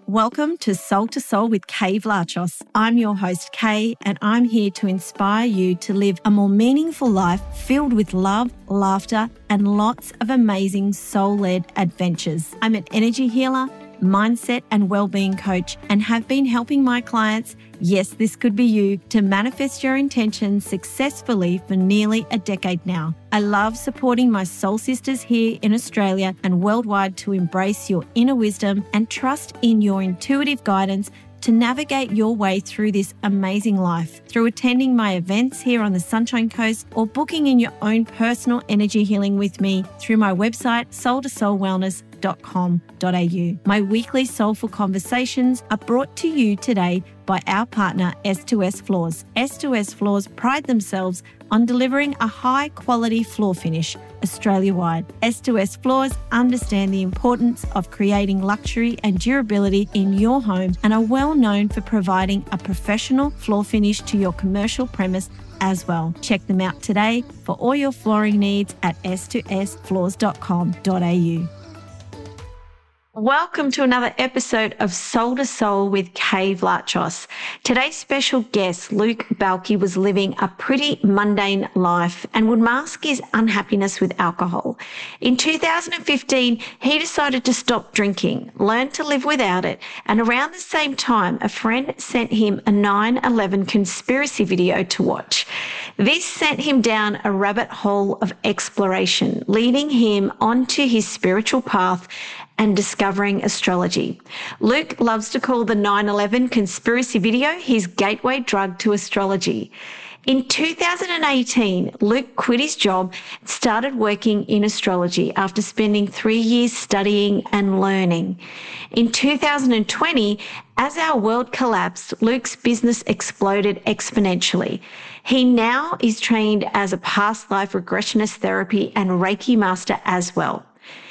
Welcome to Soul with Kay Vlachos. I'm your host, Kay, and I'm here to inspire you to live a more meaningful life filled with love, laughter, and lots of amazing soul-led adventures. I'm an energy healer, mindset and well-being coach, and have been helping my clients, yes, this could be you, to manifest your intentions successfully for nearly a decade now. I love supporting my soul sisters here in Australia and worldwide to embrace your inner wisdom and trust in your intuitive guidance to navigate your way through this amazing life through attending my events here on the Sunshine Coast or booking in your own personal energy healing with me through my website, soul2soulwellness.com.au. My weekly soulful conversations are brought to you today by our partner, S2S Floors. S2S Floors pride themselves on delivering a high-quality floor finish Australia-wide. S2S Floors understand the importance of creating luxury and durability in your home and are well known for providing a professional floor finish to your commercial premise as well. Check them out today for all your flooring needs at s2sfloors.com.au. Welcome to another episode of Soul to Soul with Kay Vlachos. Today's special guest, Luke Balke, was living a pretty mundane life and would mask his unhappiness with alcohol. In 2015, he decided to stop drinking, learn to live without it, and around the same time, a friend sent him a 9/11 conspiracy video to watch. This sent him down a rabbit hole of exploration, leading him onto his spiritual path and discovering astrology. Luke loves to call the 9/11 conspiracy video his gateway drug to astrology. In 2018, Luke quit his job and started working in astrology after spending 3 years studying and learning. In 2020, as our world collapsed, Luke's business exploded exponentially. He now is trained as a past life regressionist therapy and Reiki master as well.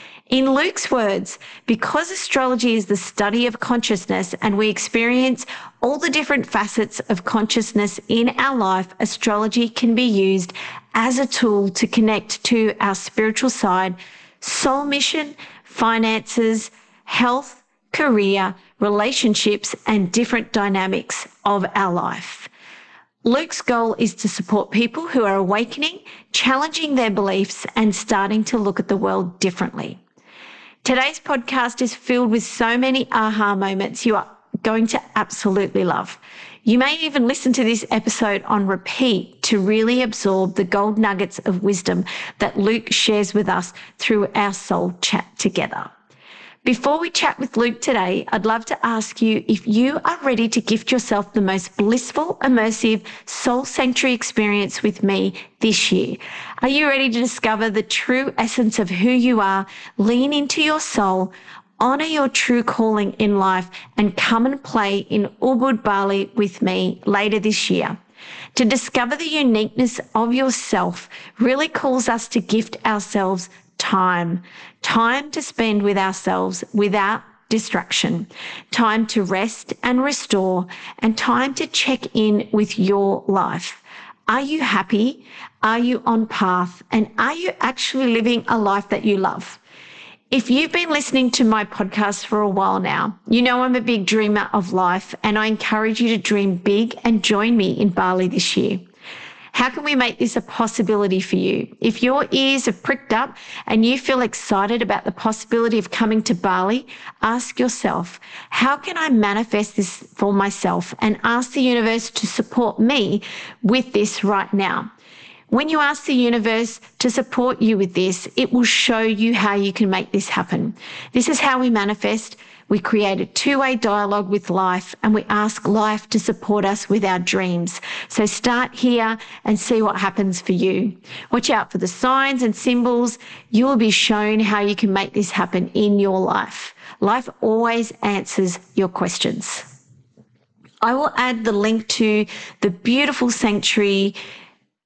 In Luke's words, because astrology is the study of consciousness and we experience all the different facets of consciousness in our life, astrology can be used as a tool to connect to our spiritual side, soul mission, finances, health, career, relationships, and different dynamics of our life. Luke's goal is to support people who are awakening, challenging their beliefs, and starting to look at the world differently. Today's podcast is filled with so many aha moments you are going to absolutely love. You may even listen to this episode on repeat to really absorb the gold nuggets of wisdom that Luke shares with us through our soul chat together. Before we chat with Luke today, I'd love to ask you if you are ready to gift yourself the most blissful, immersive soul sanctuary experience with me this year. Are you ready to discover the true essence of who you are, lean into your soul, honor your true calling in life, and come and play in Ubud, Bali with me later this year? To discover the uniqueness of yourself really calls us to gift ourselves time to spend with ourselves without distraction, time to rest and restore, and time to check in with your life. Are you happy? Are you on path? And are you actually living a life that you love? If you've been listening to my podcast for a while now, you know I'm a big dreamer of life, and I encourage you to dream big and join me in Bali this year. How can we make this a possibility for you? If your ears are pricked up and you feel excited about the possibility of coming to Bali, ask yourself, how can I manifest this for myself? And ask the universe to support me with this right now. When you ask the universe to support you with this, it will show you how you can make this happen. This is how we manifest. We create a two-way dialogue with life, and we ask life to support us with our dreams. So start here and see what happens for you. Watch out for the signs and symbols. You will be shown how you can make this happen in your life. Life always answers your questions. I will add the link to the beautiful sanctuary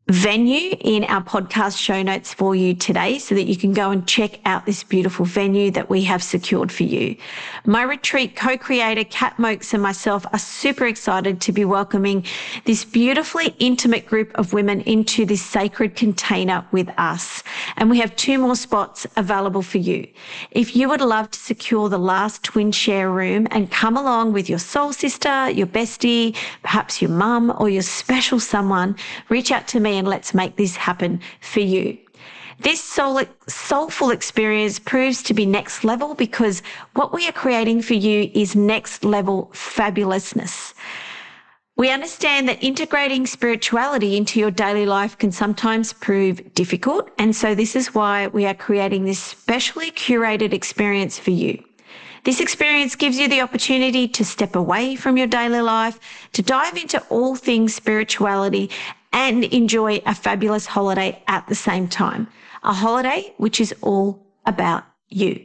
venue in our podcast show notes for you today so that you can go and check out this beautiful venue that we have secured for you. My retreat co-creator, Kat Mokes, and myself are super excited to be welcoming this beautifully intimate group of women into this sacred container with us. And we have 2 more spots available for you. If you would love to secure the last twin share room and come along with your soul sister, your bestie, perhaps your mum or your special someone, reach out to me and let's make this happen for you. This soulful experience proves to be next level because what we are creating for you is next level fabulousness. We understand that integrating spirituality into your daily life can sometimes prove difficult, and so this is why we are creating this specially curated experience for you. This experience gives you the opportunity to step away from your daily life, to dive into all things spirituality and enjoy a fabulous holiday at the same time. A holiday which is all about you.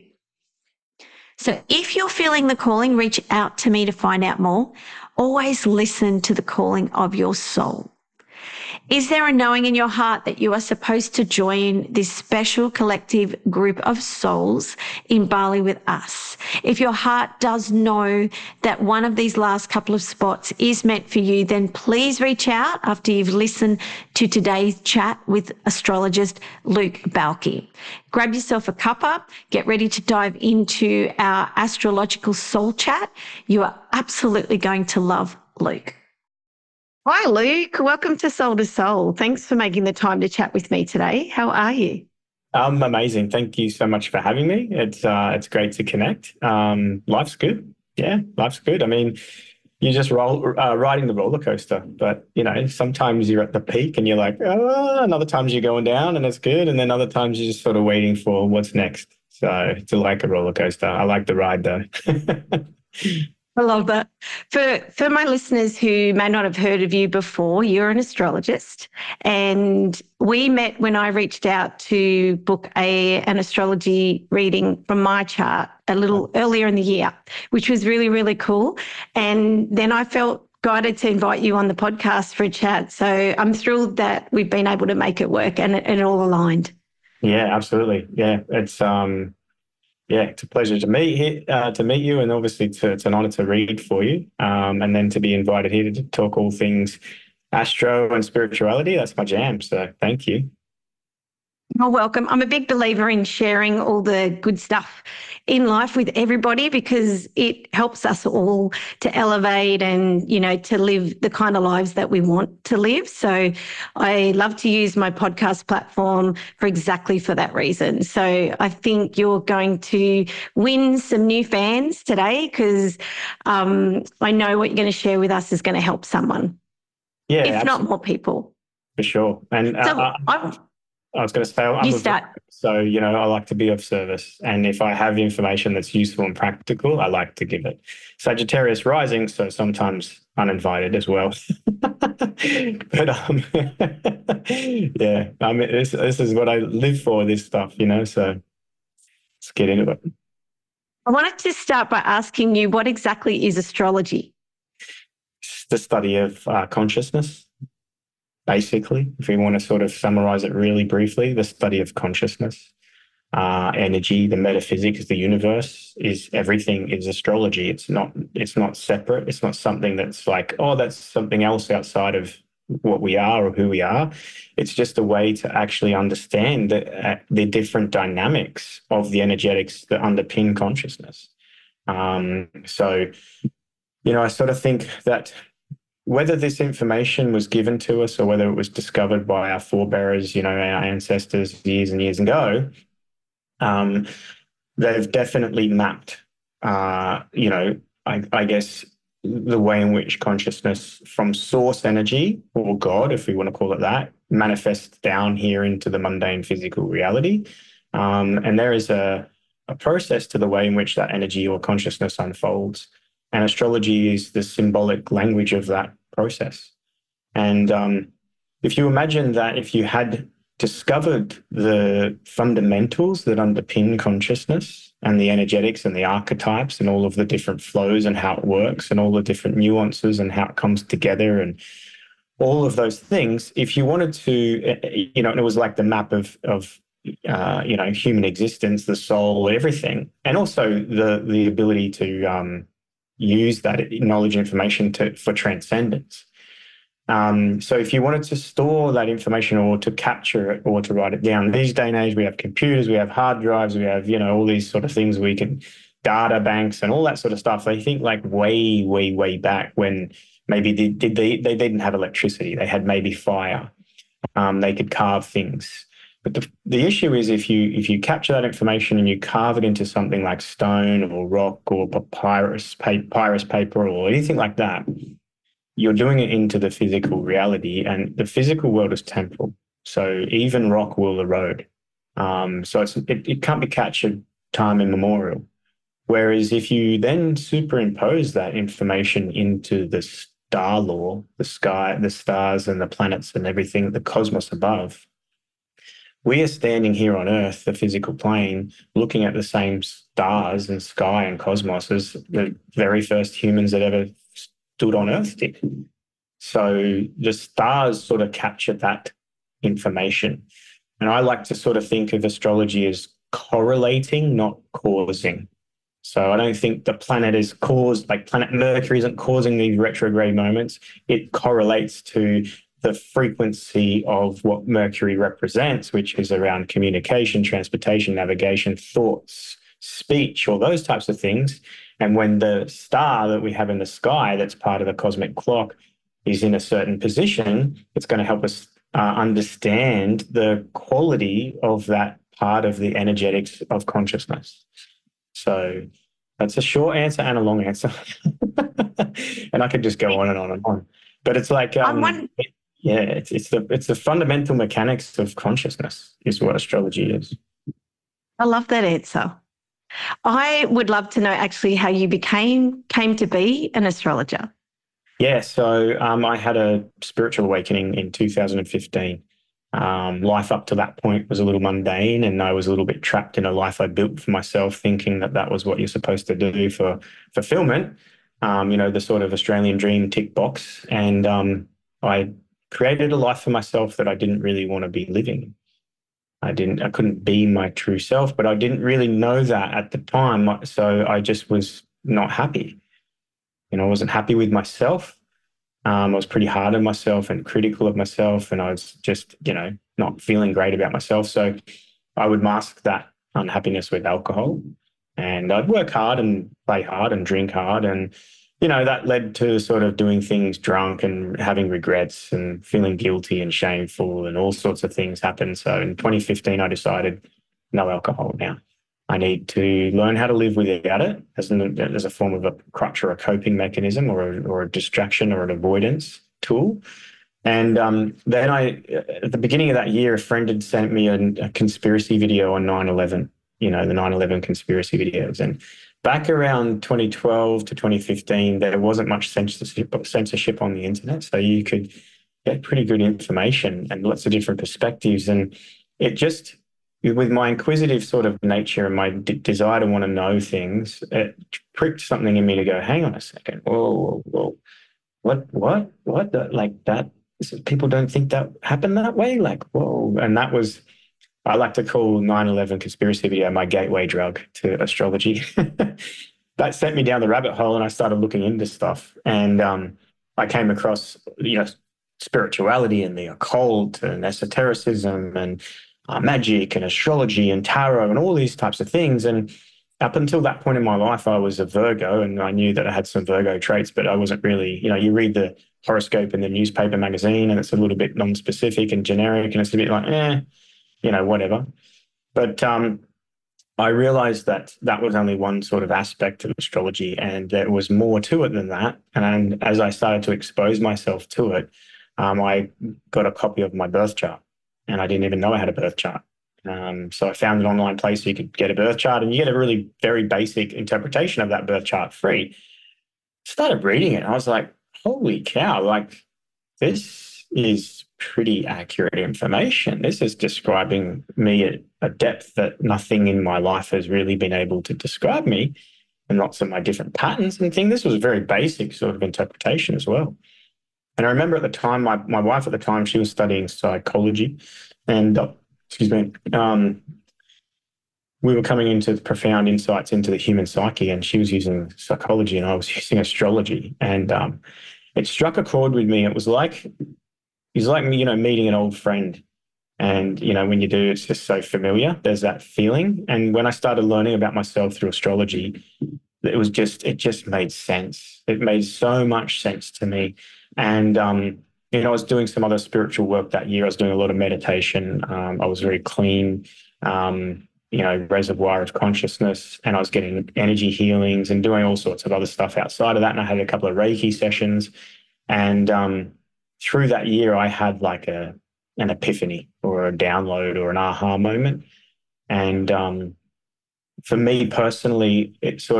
So if you're feeling the calling, reach out to me to find out more. Always listen to the calling of your soul. Is there a knowing in your heart that you are supposed to join this special collective group of souls in Bali with us? If your heart does know that one of these last couple of spots is meant for you, then please reach out after you've listened to today's chat with astrologist Luke Balki. Grab yourself a cuppa, get ready to dive into our astrological soul chat. You are absolutely going to love Luke. Hi, Luke. Welcome to Soul to Soul. Thanks for making the time to chat with me today. How are you? I'm amazing. Thank you so much for having me. It's great to connect. Life's good. Yeah, life's good. I mean, you're just riding the roller coaster, but sometimes you're at the peak and you're like, oh, and other times you're going down and it's good, and then other times you're just sort of waiting for what's next. So it's like a roller coaster. I like the ride though. I love that. For my listeners who may not have heard of you before, you're an astrologist, and we met when I reached out to book an astrology reading from my chart a little earlier in the year, which was really, really cool. And then I felt guided to invite you on the podcast for a chat. So I'm thrilled that we've been able to make it work and it all aligned. Yeah, absolutely. Yeah, it's a pleasure to meet you, and obviously it's an honor to read for you, and then to be invited here to talk all things astro and spirituality. That's my jam. So thank you. You're welcome. I'm a big believer in sharing all the good stuff in life with everybody because it helps us all to elevate and, to live the kind of lives that we want to live. So I love to use my podcast platform for exactly for that reason. So I think you're going to win some new fans today because I know what you're going to share with us is going to help someone. Yeah, if not more people. For sure. And I was going to say, I like to be of service. And if I have information that's useful and practical, I like to give it. Sagittarius rising, so sometimes uninvited as well. But yeah, I mean, this is what I live for, this stuff, so let's get into it. I wanted to start by asking you, what exactly is astrology? It's the study of consciousness. Basically, if we want to sort of summarize it really briefly, the study of consciousness, energy, the metaphysics, the universe is everything is astrology. It's not separate. It's not something that's like, oh, that's something else outside of what we are or who we are. It's just a way to actually understand the different dynamics of the energetics that underpin consciousness. So, I sort of think that whether this information was given to us or whether it was discovered by our forebears, our ancestors years and years ago, they've definitely mapped, I guess, the way in which consciousness from source energy, or God, if we want to call it that, manifests down here into the mundane physical reality. And there is a process to the way in which that energy or consciousness unfolds. And astrology is the symbolic language of that process. And if you imagine that if you had discovered the fundamentals that underpin consciousness and the energetics and the archetypes and all of the different flows and how it works and all the different nuances and how it comes together and all of those things, if you wanted to, and it was like the map of human existence, the soul, everything, and also the ability to use that knowledge information for transcendence. So if you wanted to store that information or to capture it or to write it down, these day and age, we have computers, we have hard drives, we have, all these sort of things we can, data banks and all that sort of stuff. They think like way, way, way back when maybe they didn't have electricity. They had maybe fire. They could carve things. But the issue is if you capture that information and you carve it into something like stone or rock or papyrus paper or anything like that, you're doing it into the physical reality, and the physical world is temporal. So even rock will erode. So it can't be captured time immemorial. Whereas if you then superimpose that information into the star law, the sky, the stars and the planets and everything, the cosmos above, we are standing here on Earth, the physical plane, looking at the same stars and sky and cosmos as the very first humans that ever stood on Earth did. So the stars sort of capture that information. And I like to sort of think of astrology as correlating, not causing. So I don't think the planet is caused, like planet Mercury isn't causing these retrograde moments. It correlates to the frequency of what Mercury represents, which is around communication, transportation, navigation, thoughts, speech, all those types of things. And when the star that we have in the sky that's part of the cosmic clock is in a certain position, it's going to help us understand the quality of that part of the energetics of consciousness. So that's a short answer and a long answer. And I could just go on and on and on. But it's like, it's the fundamental mechanics of consciousness is what astrology is. I love that answer. I would love to know actually how you came to be an astrologer. Yeah, so I had a spiritual awakening in 2015. Life up to that point was a little mundane, and I was a little bit trapped in a life I built for myself, thinking that was what you're supposed to do for fulfillment, the sort of Australian dream tick box. And I created a life for myself that I didn't really want to be living. I couldn't be my true self, but I didn't really know that at the time. So I just was not happy. I wasn't happy with myself. I was pretty hard on myself and critical of myself, and I was just, not feeling great about myself. So I would mask that unhappiness with alcohol, and I'd work hard and play hard and drink hard. And, that led to sort of doing things drunk and having regrets and feeling guilty and shameful, and all sorts of things happened. So in 2015, I decided no alcohol now. I need to learn how to live without it as a form of a crutch or a coping mechanism or a distraction or an avoidance tool. And then at the beginning of that year, a friend had sent me a conspiracy video on 9/11, the 9/11 conspiracy videos. And back around 2012 to 2015, there wasn't much censorship on the internet. So you could get pretty good information and lots of different perspectives. And it just, with my inquisitive sort of nature and my desire to want to know things, it pricked something in me to go, hang on a second. Whoa. What? Like that? People don't think that happened that way? Like, whoa. And that was, I like to call 9/11 conspiracy video my gateway drug to astrology. That sent me down the rabbit hole, and I started looking into stuff. And I came across, spirituality and the occult and esotericism and magic and astrology and tarot and all these types of things. And up until that point in my life, I was a Virgo, and I knew that I had some Virgo traits, but I wasn't really, you read the horoscope in the newspaper magazine and it's a little bit non-specific and generic, and it's a bit like, whatever. But I realized that was only one sort of aspect of astrology, and there was more to it than that. And as I started to expose myself to it, I got a copy of my birth chart. And I didn't even know I had a birth chart. So I found an online place where you could get a birth chart, and you get a really very basic interpretation of that birth chart free. Started reading it. I was like, holy cow, like this is pretty accurate information. This is describing me at a depth that nothing in my life has really been able to describe me, and lots of my different patterns and things. This was a very basic sort of interpretation as well. And I remember at the time, my wife at the time, she was studying psychology, and excuse me, we were coming into profound insights into the human psyche, and she was using psychology, and I was using astrology, and it struck a chord with me. It was like me, meeting an old friend. And, when you do, it's just so familiar. There's that feeling. And when I started learning about myself through astrology, it just made sense. It made so much sense to me. And, I was doing some other spiritual work that year. I was doing a lot of meditation. I was very clean, reservoir of consciousness, and I was getting energy healings and doing all sorts of other stuff outside of that. And I had a couple of Reiki sessions. And through that year, I had like an epiphany or a download or an aha moment. And for me personally,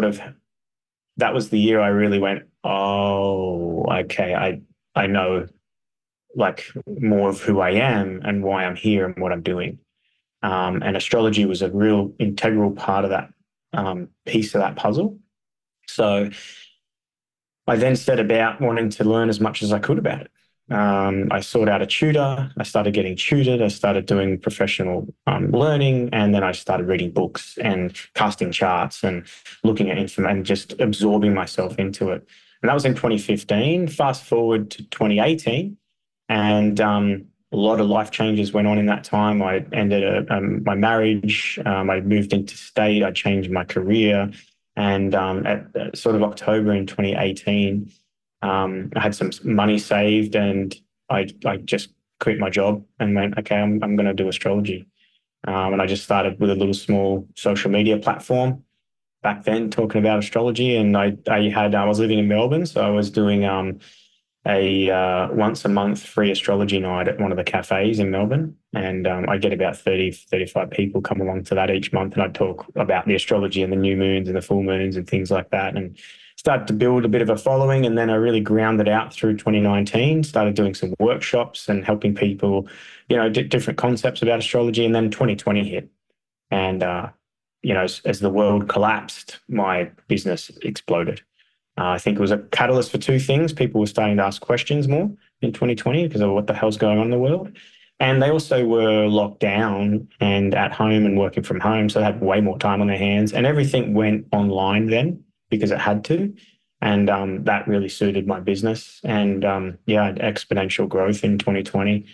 that was the year I really went, oh, okay, I know like more of who I am and why I'm here and what I'm doing. And astrology was a real integral part of that piece of that puzzle. So I then set about wanting to learn as much as I could about it. I sought out a tutor. I started getting tutored. I started doing professional learning, and then I started reading books and casting charts and looking at information and just absorbing myself into it. And that was in 2015. Fast forward to 2018, and a lot of life changes went on in that time. I ended my marriage. I moved into state. I changed my career, and at sort of October in 2018. I had some money saved, and I just quit my job and went, okay, I'm going to do astrology. And I just started with a little small social media platform back then talking about astrology. And I was living in Melbourne, so I was doing a once a month free astrology night at one of the cafes in Melbourne. And I get about 35 people come along to that each month. And I talk about the astrology and the new moons and the full moons and things like that. And started to build a bit of a following. And then I really ground it out through 2019, started doing some workshops and helping people, different concepts about astrology. And then 2020 hit. And, as the world collapsed, my business exploded. I think it was a catalyst for two things. People were starting to ask questions more in 2020 because of what the hell's going on in the world. And they also were locked down and at home and working from home. So they had way more time on their hands, and everything went online then because it had to. And that really suited my business. And exponential growth in 2020.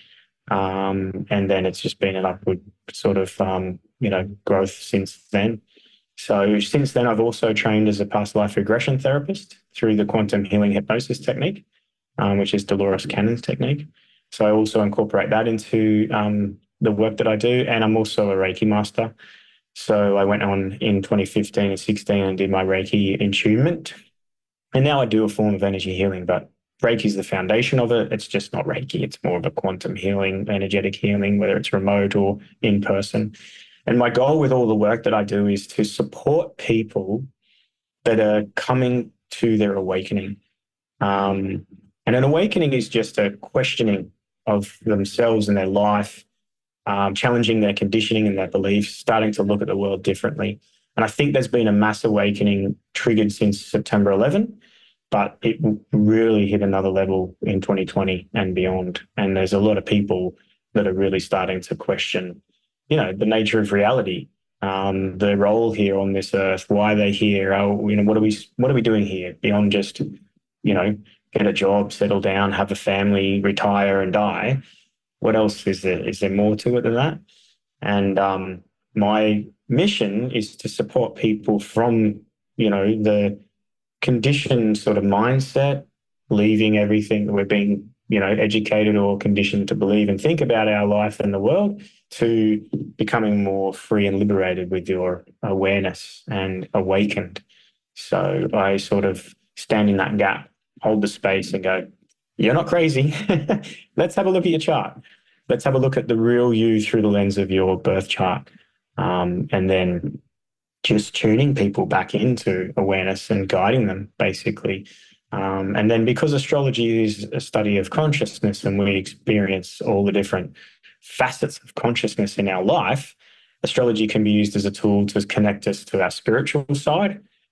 And then it's just been an upward sort of, growth since then. So since then, I've also trained as a past life regression therapist through the quantum healing hypnosis technique, which is Dolores Cannon's technique. So I also incorporate that into the work that I do. And I'm also a Reiki master. So I went on in 2015 and 16 and did my Reiki attunement. And now I do a form of energy healing, but Reiki is the foundation of it. It's just not Reiki. It's more of a quantum healing, energetic healing, whether it's remote or in person. And my goal with all the work that I do is to support people that are coming to their awakening. And an awakening is just a questioning of themselves and their life, challenging their conditioning and their beliefs, starting to look at the world differently. And I think there's been a mass awakening triggered since September 11, but it really hit another level in 2020 and beyond. And there's a lot of people that are really starting to question, the nature of reality, their role here on this earth, why they're here, what are we doing here beyond just, get a job, settle down, have a family, retire and die. What else is there? Is there more to it than that? And my mission is to support people from, the conditioned sort of mindset, leaving everything that we're being, educated or conditioned to believe and think about our life and the world, to becoming more free and liberated with your awareness and awakened. So I sort of stand in that gap, hold the space and go, you're not crazy. Let's have a look at your chart. Let's have a look at the real you through the lens of your birth chart. And then just tuning people back into awareness and guiding them, basically. And then because astrology is a study of consciousness and we experience all the different facets of consciousness in our life, astrology can be used as a tool to connect us to our spiritual side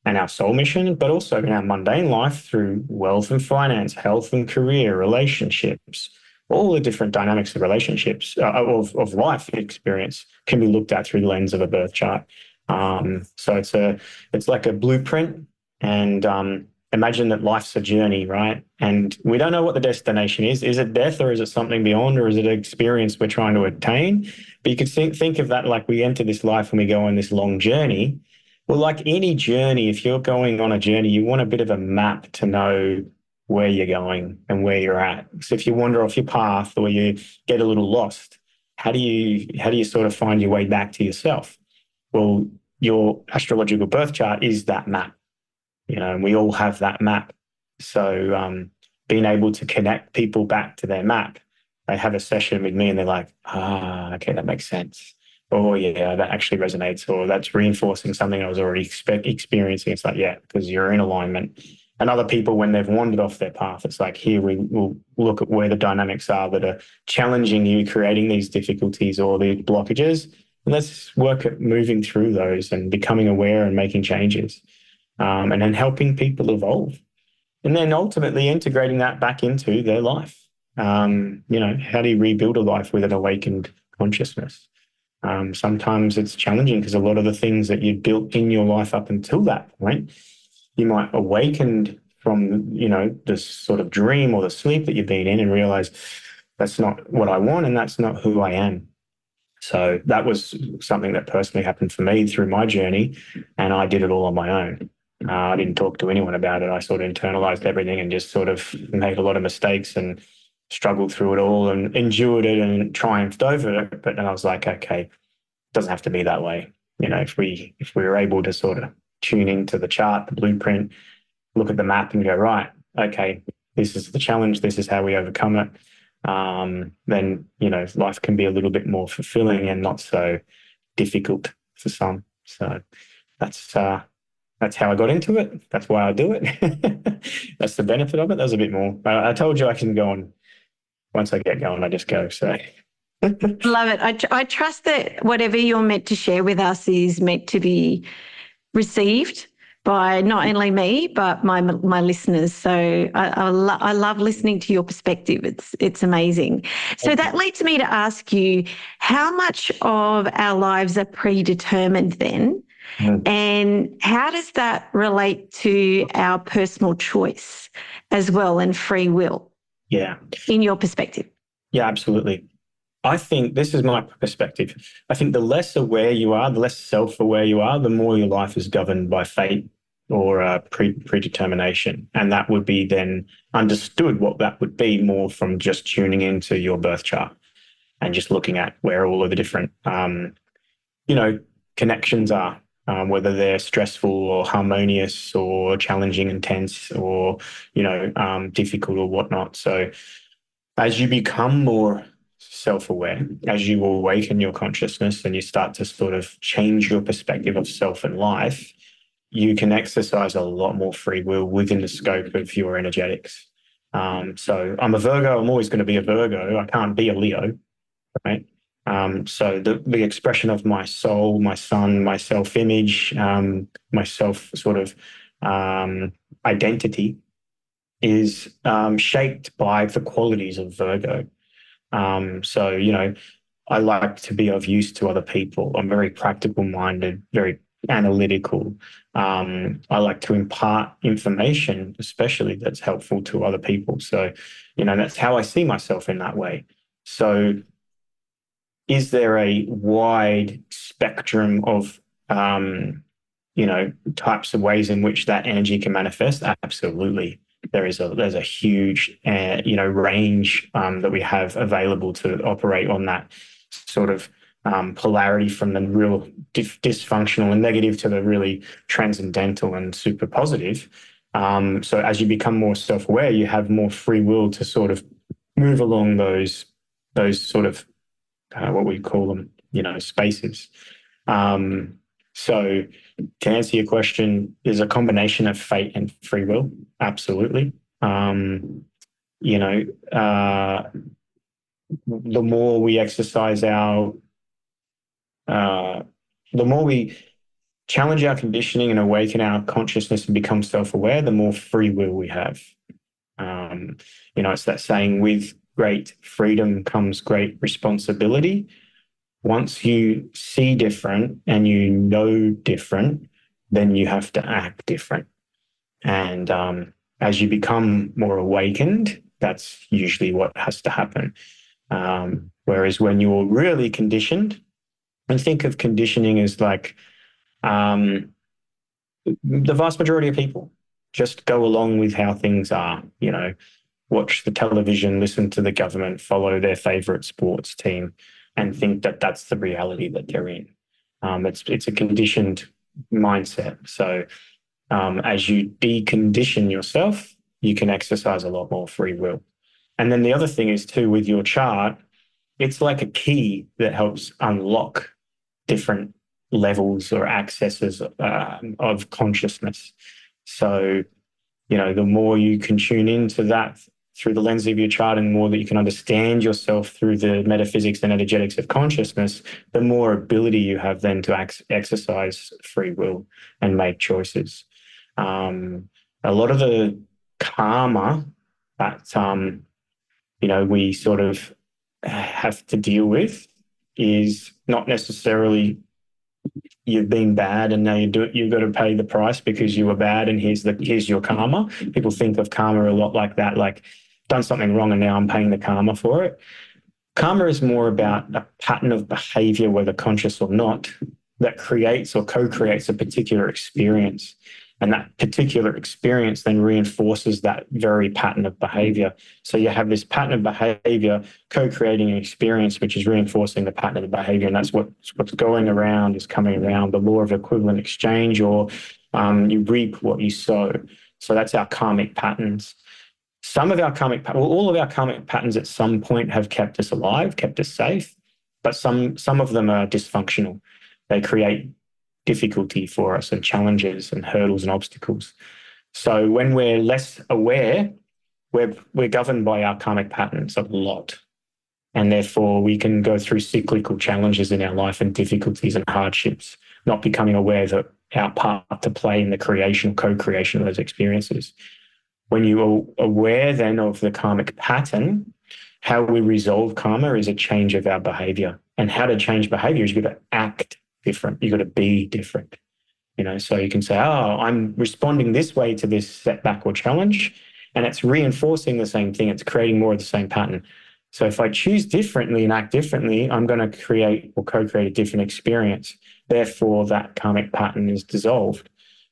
and our soul mission, but also in our mundane life through wealth and finance, health and career, relationships, all the different dynamics of relationships, of life experience can be looked at through the lens of a birth chart. So it's like a blueprint, and imagine that life's a journey, right? And we don't know what the destination is. Is it death, or is it something beyond, or is it an experience we're trying to attain? But you could think of that like we enter this life and we go on this long journey. Well, like any journey, if you're going on a journey, you want a bit of a map to know where you're going and where you're at. So if you wander off your path or you get a little lost, how do you sort of find your way back to yourself? Well, your astrological birth chart is that map, and we all have that map. So being able to connect people back to their map, they have a session with me and they're like, okay, that makes sense. Oh yeah, that actually resonates, or that's reinforcing something I was already experiencing. It's like, yeah, because you're in alignment. And other people, when they've wandered off their path, it's like, here we will look at where the dynamics are that are challenging you, creating these difficulties or the blockages. And let's work at moving through those and becoming aware and making changes, and then helping people evolve. And then ultimately integrating that back into their life. How do you rebuild a life with an awakened consciousness? Sometimes it's challenging because a lot of the things that you built in your life up until that point, you might awakened from, this sort of dream or the sleep that you've been in and realize that's not what I want and that's not who I am. So that was something that personally happened for me through my journey, and I did it all on my own. I didn't talk to anyone about it. I sort of internalized everything and just sort of made a lot of mistakes and struggled through it all and endured it and triumphed over it. But then I was like, okay, it doesn't have to be that way. If we were able to sort of tune into the chart, the blueprint, look at the map and go, right, okay, this is the challenge. This is how we overcome it. Then, life can be a little bit more fulfilling and not so difficult for some. So that's how I got into it. That's why I do it. That's the benefit of it. That was a bit more. I told you I can go on. Once I get going, I just go. So Love it. I trust that whatever you're meant to share with us is meant to be received by not only me but my listeners. So I love listening to your perspective. It's amazing. So that leads me to ask you, how much of our lives are predetermined then? And how does that relate to our personal choice as well and free will? Yeah. In your perspective? Yeah, absolutely. I think this is my perspective. I think the less aware you are, the less self-aware you are, the more your life is governed by fate or predetermination. And that would be then understood what that would be more from just tuning into your birth chart and just looking at where all of the different, connections are. Whether they're stressful or harmonious or challenging and tense or, difficult or whatnot. So as you become more self-aware, as you awaken your consciousness and you start to sort of change your perspective of self and life, you can exercise a lot more free will within the scope of your energetics. So I'm a Virgo. I'm always going to be a Virgo. I can't be a Leo, right? So the expression of my soul, my sun, my self-image, my self sort of identity is shaped by the qualities of Virgo. So, I like to be of use to other people. I'm very practical minded, very analytical. I like to impart information, especially that's helpful to other people. So, that's how I see myself in that way. So is there a wide spectrum of, types of ways in which that energy can manifest? Absolutely. There's a huge, range that we have available to operate on that sort of polarity from the real dysfunctional and negative to the really transcendental and super positive. So as you become more self-aware, you have more free will to sort of move along those sort of what we call them, spaces. So to answer your question, there's a combination of fate and free will. Absolutely. The more we exercise the more we challenge our conditioning and awaken our consciousness and become self-aware, the more free will we have. It's that saying, with great freedom comes great responsibility. Once you see different and you know different, then you have to act different. And as you become more awakened, that's usually what has to happen. Whereas when you're really conditioned, and think of conditioning as like the vast majority of people just go along with how things are, watch the television, listen to the government, follow their favorite sports team, and think that that's the reality that they're in. It's a conditioned mindset. So as you decondition yourself, you can exercise a lot more free will. And then the other thing is too, with your chart, it's like a key that helps unlock different levels or accesses of consciousness. So, the more you can tune into that through the lens of your chart, and the more that you can understand yourself through the metaphysics and energetics of consciousness, the more ability you have then to exercise free will and make choices. A lot of the karma that, we sort of have to deal with is not necessarily you've been bad and now you've got to pay the price because you were bad and here's your karma. People think of karma a lot like that, like done something wrong and now I'm paying the karma for it. Karma is more about a pattern of behavior, whether conscious or not, that creates or co-creates a particular experience. And that particular experience then reinforces that very pattern of behavior. So you have this pattern of behavior co-creating an experience, which is reinforcing the pattern of behavior. And that's what's going around is coming around, the law of equivalent exchange, or you reap what you sow. So that's our karmic patterns. All of our karmic patterns at some point have kept us alive, kept us safe, but some of them are dysfunctional. They create difficulty for us and challenges and hurdles and obstacles. So when we're less aware, we're governed by our karmic patterns a lot. And therefore we can go through cyclical challenges in our life and difficulties and hardships, not becoming aware that our part to play in the creation, co-creation of those experiences. When you are aware then of the karmic pattern, how we resolve karma is a change of our behavior. And how to change behavior is you've got to act different. You've got to be different. So you can say, I'm responding this way to this setback or challenge, and it's reinforcing the same thing. It's creating more of the same pattern. So if I choose differently and act differently, I'm going to create or co-create a different experience. Therefore, that karmic pattern is dissolved.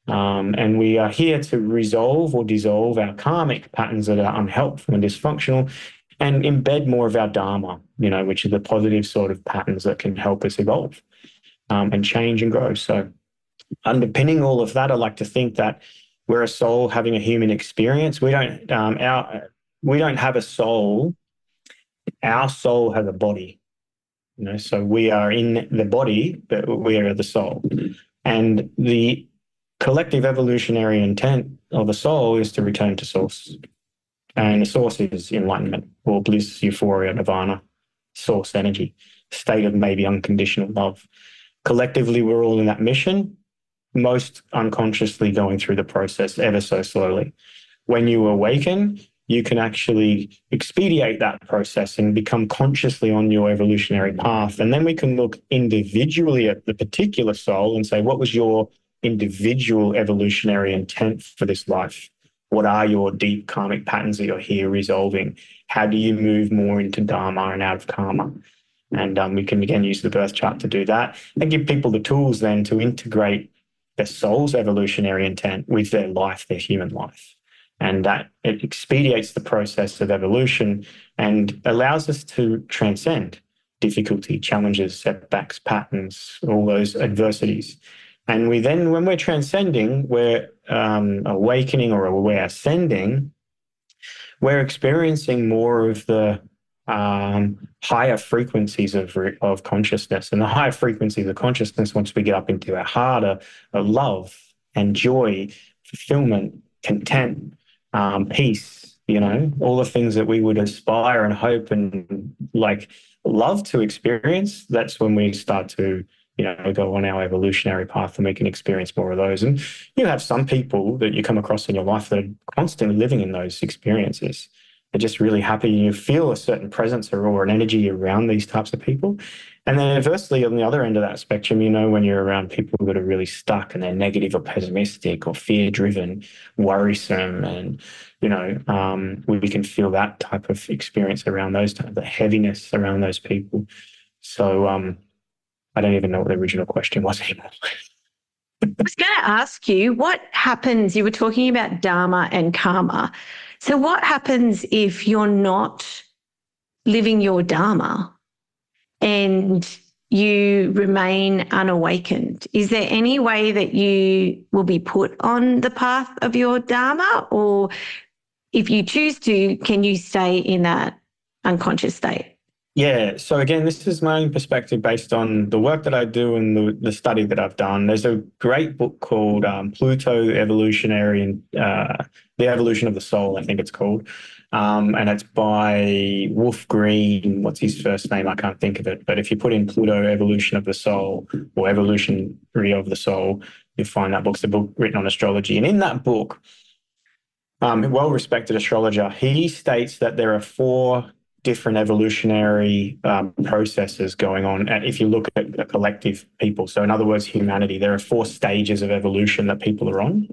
And we are here to resolve or dissolve our karmic patterns that are unhelpful and dysfunctional, and embed more of our dharma, which are the positive sort of patterns that can help us evolve and change and grow. So underpinning all of that, I like to think that we're a soul having a human experience. We don't have a soul. Our soul has a body. So we are in the body, but we are the soul. And the collective evolutionary intent of the soul is to return to source. And the source is enlightenment or bliss, euphoria, nirvana, source energy, state of maybe unconditional love. Collectively, we're all in that mission, most unconsciously going through the process ever so slowly. When you awaken, you can actually expedite that process and become consciously on your evolutionary path. And then we can look individually at the particular soul and say, what was your individual evolutionary intent for this life? What are your deep karmic patterns that you're here resolving? How do you move more into dharma and out of karma? And we can, again, use the birth chart to do that and give people the tools then to integrate their soul's evolutionary intent with their life, their human life. And that it expedites the process of evolution and allows us to transcend difficulty, challenges, setbacks, patterns, all those adversities. And we then, when we're transcending, we're awakening, or we're ascending, we're experiencing more of the higher frequencies of consciousness. And the higher frequencies of consciousness, once we get up into our heart, are love and joy, fulfillment, content, peace, all the things that we would aspire and hope and love to experience. That's when we start to go on our evolutionary path, and we can experience more of those. And you have some people that you come across in your life that are constantly living in those experiences. They're just really happy. You feel a certain presence or an energy around these types of people. And then inversely, on the other end of that spectrum, when you're around people that are really stuck and they're negative or pessimistic or fear-driven, worrisome, and, we can feel that type of experience around those types, the heaviness around those people. So I don't even know what the original question was anymore. I was going to ask you, what happens? You were talking about dharma and karma. So what happens if you're not living your dharma and you remain unawakened? Is there any way that you will be put on the path of your dharma? Or if you choose to, can you stay in that unconscious state? Yeah. So again, this is my own perspective based on the work that I do and the study that I've done. There's a great book called Pluto Evolutionary and The Evolution of the Soul, I think it's called. And it's by Wolf Green. What's his first name? I can't think of it. But if you put in Pluto Evolution of the Soul or Evolutionary of the Soul, you'll find that book's a book written on astrology. And in that book, a well-respected astrologer, he states that there are 4 different evolutionary processes going on. If you look at a collective people, so in other words, humanity, there are 4 stages of evolution that people are on.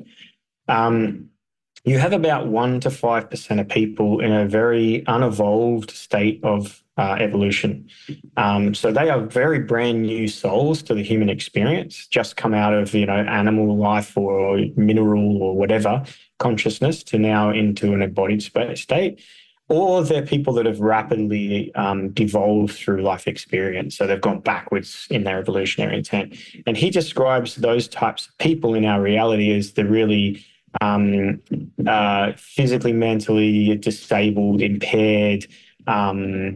You have about 1 to 5% of people in a very unevolved state of evolution. So they are very brand new souls to the human experience, just come out of, animal life or mineral or whatever consciousness to now into an embodied state. Or they're people that have rapidly devolved through life experience. So they've gone backwards in their evolutionary intent. And he describes those types of people in our reality as the really physically, mentally disabled, impaired, type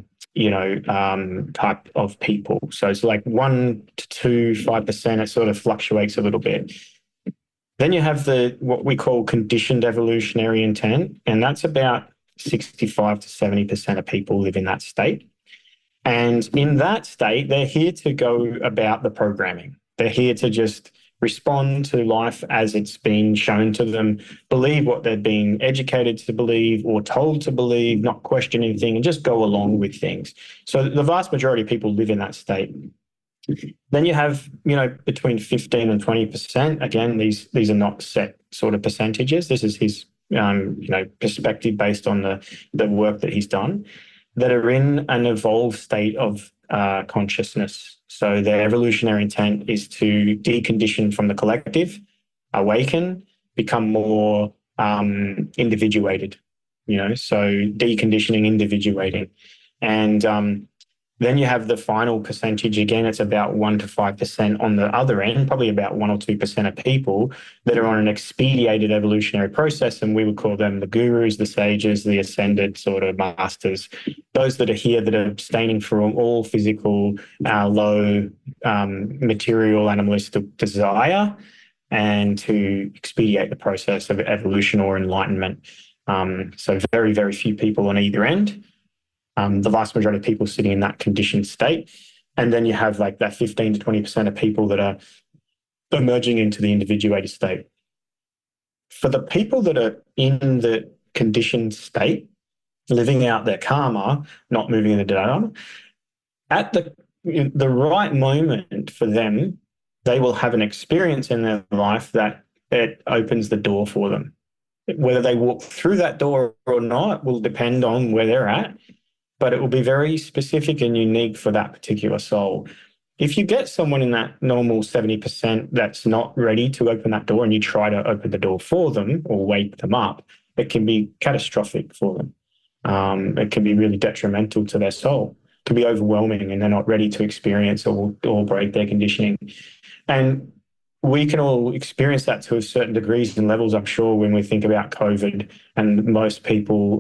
of people. So it's like 1 to 2, 5%. It sort of fluctuates a little bit. Then you have what we call conditioned evolutionary intent, and that's about 65 to 70% of people live in that state. And in that state, they're here to go about the programming. They're here to just respond to life as it's been shown to them, believe what they're being educated to believe or told to believe, not question anything, and just go along with things. So the vast majority of people live in that state. Then you have, between 15 and 20%. Again, these are not set sort of percentages. This is his perspective based on the work that he's done, that are in an evolved state of consciousness. So their evolutionary intent is to decondition from the collective, awaken, become more individuated, so deconditioning, individuating. And then you have the final percentage. Again, it's about 1 to 5% on the other end, probably about 1 or 2% of people that are on an expedited evolutionary process. And we would call them the gurus, the sages, the ascended sort of masters, those that are here that are abstaining from all physical, low material, animalistic desire, and to expedite the process of evolution or enlightenment. So very, very few people on either end. The vast majority of people sitting in that conditioned state. And then you have like that 15 to 20% of people that are emerging into the individuated state. For the people that are in the conditioned state, living out their karma, not moving in the dharma, at the right moment for them, they will have an experience in their life that it opens the door for them. Whether they walk through that door or not will depend on where they're at, but it will be very specific and unique for that particular soul. If you get someone in that normal 70% that's not ready to open that door and you try to open the door for them or wake them up, it can be catastrophic for them. It can be really detrimental to their soul. It can be overwhelming and they're not ready to experience or break their conditioning. And we can all experience that to certain degrees and levels, I'm sure, when we think about COVID, and most people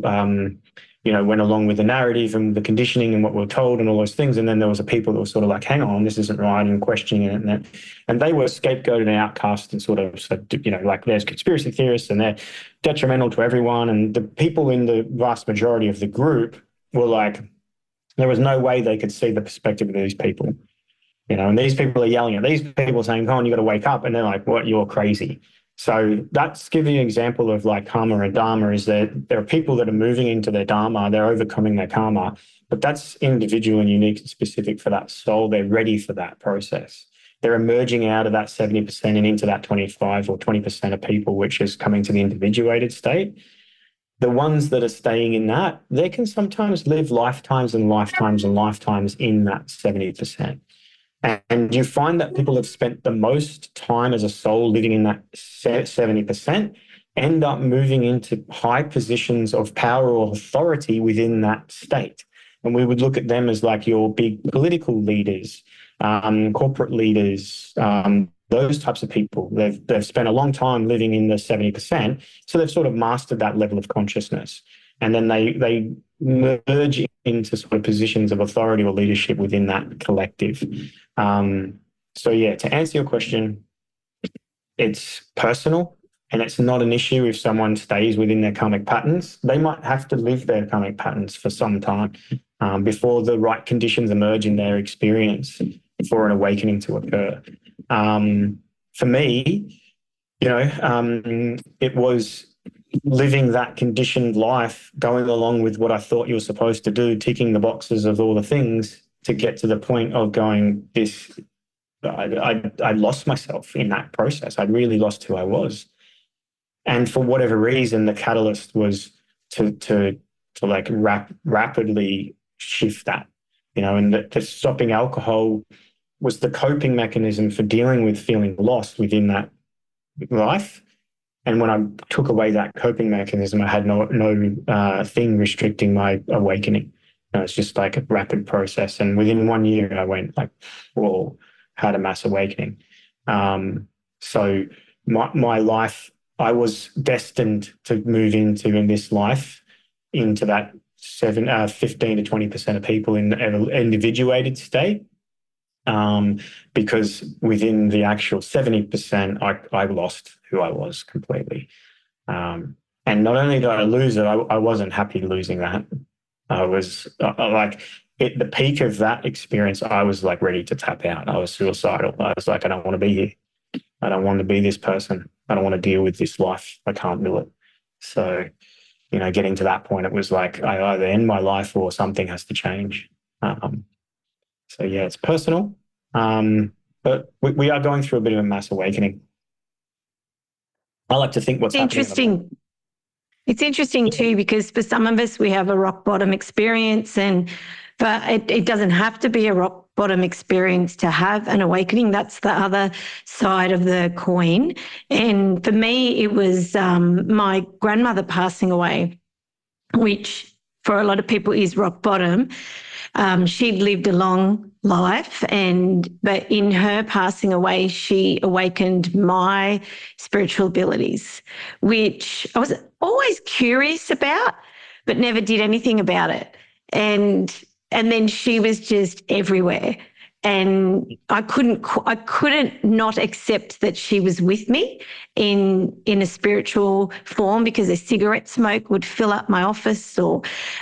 went along with the narrative and the conditioning and what we were told and all those things. And then there was a people that were sort of like, hang on, this isn't right, and questioning it. And they were scapegoated and outcast and sort of said, like there's conspiracy theorists and they're detrimental to everyone. And the people in the vast majority of the group were like, there was no way they could see the perspective of these people. And these people are yelling at these people saying, "Come on, you got to wake up," and they're like, "What? You're crazy." So that's giving you an example of like karma and dharma, is that there are people that are moving into their dharma, they're overcoming their karma, but that's individual and unique and specific for that soul. They're ready for that process. They're emerging out of that 70% and into that 25 or 20% of people, which is coming to the individuated state. The ones that are staying in that, they can sometimes live lifetimes and lifetimes and lifetimes in that 70%. And you find that people have spent the most time as a soul living in that 70%, end up moving into high positions of power or authority within that state. And we would look at them as like your big political leaders, corporate leaders, those types of people. They've spent a long time living in the 70%, so they've sort of mastered that level of consciousness. And then they merge into sort of positions of authority or leadership within that collective. So yeah, to answer your question, it's personal, and it's not an issue if someone stays within their karmic patterns. They might have to live their karmic patterns for some time before the right conditions emerge in their experience for an awakening to occur. For me, it was living that conditioned life, going along with what I thought you were supposed to do, ticking the boxes of all the things to get to the point of going, I lost myself in that process. I really lost who I was. And for whatever reason, the catalyst was to like rapidly shift that, and the stopping alcohol was the coping mechanism for dealing with feeling lost within that life. And when I took away that coping mechanism, I had no thing restricting my awakening. It's just like a rapid process. And within 1 year, I went like, whoa, had a mass awakening. So my life, I was destined to move into in this life, into that 15 to 20% of people in the individuated state. Because within the actual 70%, I lost who I was completely. And not only did I lose it, I wasn't happy losing that. I was at the peak of that experience, I was like ready to tap out. I was suicidal. I was like, I don't want to be here. I don't want to be this person. I don't want to deal with this life. I can't do it. So, getting to that point, it was like I either end my life or something has to change. So yeah, it's personal, but we are going through a bit of a mass awakening. I like to think what's interesting. It's interesting too, because for some of us, we have a rock bottom experience, but it doesn't have to be a rock bottom experience to have an awakening. That's the other side of the coin. And for me, it was my grandmother passing away, which for a lot of people is rock bottom. She'd lived a long life, but in her passing away, she awakened my spiritual abilities, which I was always curious about, but never did anything about it. And then she was just everywhere. And I couldn't not accept that she was with me in a spiritual form, because a cigarette smoke would fill up my office, or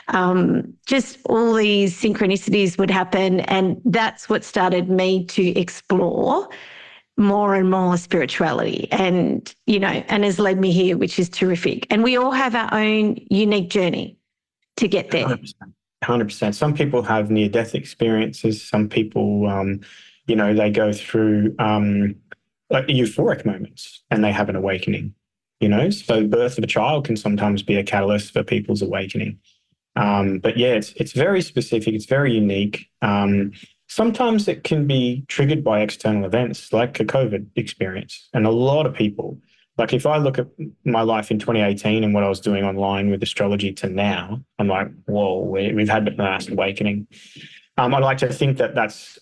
just all these synchronicities would happen. And that's what started me to explore more and more spirituality, and has led me here, which is terrific. And we all have our own unique journey to get there. 100%. Some people have near-death experiences. Some people, they go through like euphoric moments and they have an awakening. So birth of a child can sometimes be a catalyst for people's awakening. But yeah, it's very specific. It's very unique. Sometimes it can be triggered by external events like a COVID experience, and a lot of people. Like if I look at my life in 2018 and what I was doing online with astrology to now, I'm like, whoa, we've had a mass awakening. I'd like to think that that's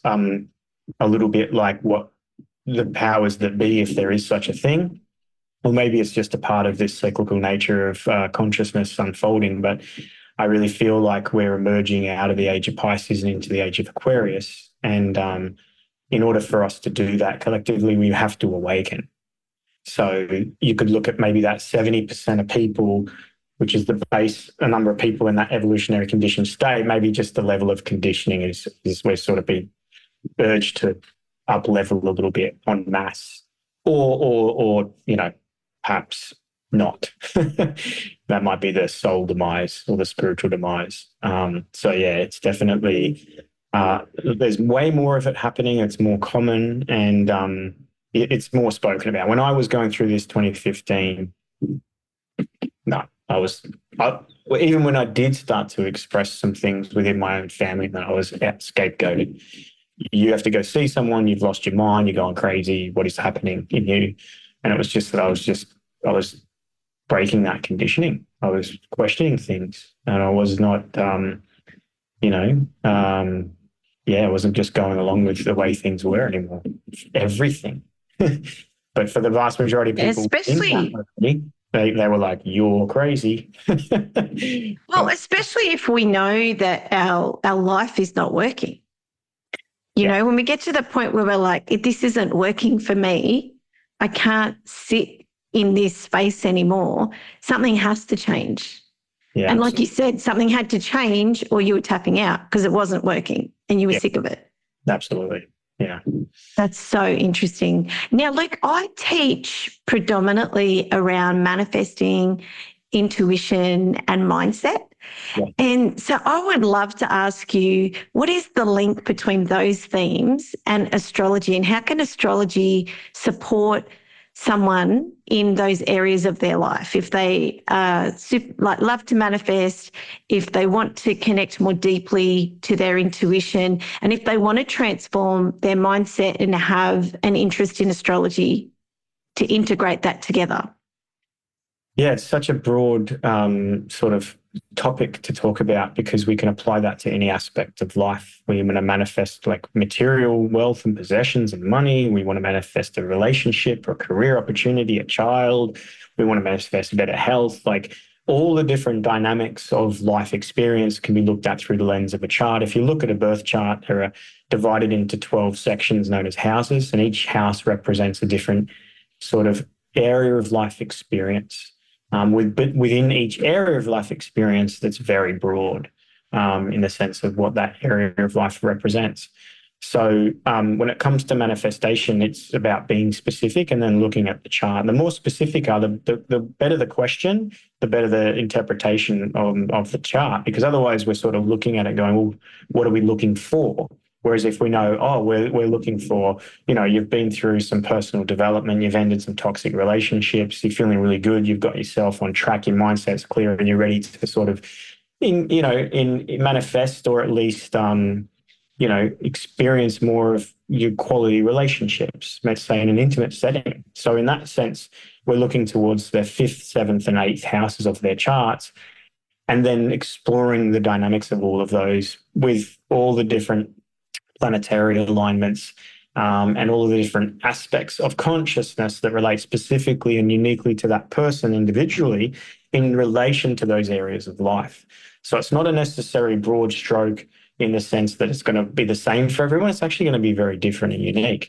a little bit like what the powers that be, if there is such a thing, or maybe it's just a part of this cyclical nature of consciousness unfolding. But I really feel like we're emerging out of the age of Pisces and into the age of Aquarius. And in order for us to do that collectively, we have to awaken. So you could look at maybe that 70% of people, which is the base, a number of people in that evolutionary conditioned state. Maybe just the level of conditioning is we're sort of urge to up level a little bit en masse, or perhaps not. That might be the soul demise or the spiritual demise. So yeah, it's definitely there's way more of it happening. It's more common, and it's more spoken about. When I was going through this 2015, no, even when I did start to express some things within my own family, that I was scapegoated. You have to go see someone. You've lost your mind. You're going crazy. What is happening in you? And it was just that I was breaking that conditioning. I was questioning things, and I was not, I wasn't just going along with the way things were anymore. Everything. But for the vast majority of people, especially, they were like, "You're crazy." well, especially if we know that our life is not working. When we get to the point where we're like, if this isn't working for me, I can't sit in this space anymore. Something has to change. Yeah, and like you said, something had to change or you were tapping out because it wasn't working and you were sick of it. Absolutely. Yeah. That's so interesting. Now, Luke, I teach predominantly around manifesting, intuition, and mindset. Yeah. And so I would love to ask you, what is the link between those themes and astrology, and how can astrology support someone in those areas of their life if they love to manifest, if they want to connect more deeply to their intuition, and if they want to transform their mindset and have an interest in astrology to integrate that together? Yeah, it's such a broad sort of topic to talk about because we can apply that to any aspect of life. We want to manifest like material wealth and possessions and money. We want to manifest a relationship or a career opportunity, a child. We want to manifest better health. Like all the different dynamics of life experience can be looked at through the lens of a chart. If you look at a birth chart, they're divided into 12 sections known as houses, and each house represents a different sort of area of life experience. But within each area of life experience, that's very broad in the sense of what that area of life represents. So when it comes to manifestation, it's about being specific and then looking at the chart. The more specific are, the better the question, the better the interpretation of the chart, because otherwise we're sort of looking at it going, well, what are we looking for? Whereas if we know, we're looking for, you've been through some personal development, you've ended some toxic relationships, you're feeling really good, you've got yourself on track, your mindset's clear, and you're ready to sort of, manifest or at least, experience more of your quality relationships, let's say in an intimate setting. So in that sense, we're looking towards the 5th, 7th, and 8th houses of their charts, and then exploring the dynamics of all of those with all the different planetary alignments and all of the different aspects of consciousness that relate specifically and uniquely to that person individually in relation to those areas of life. So it's not a necessary broad stroke in the sense that it's going to be the same for everyone. It's actually going to be very different and unique.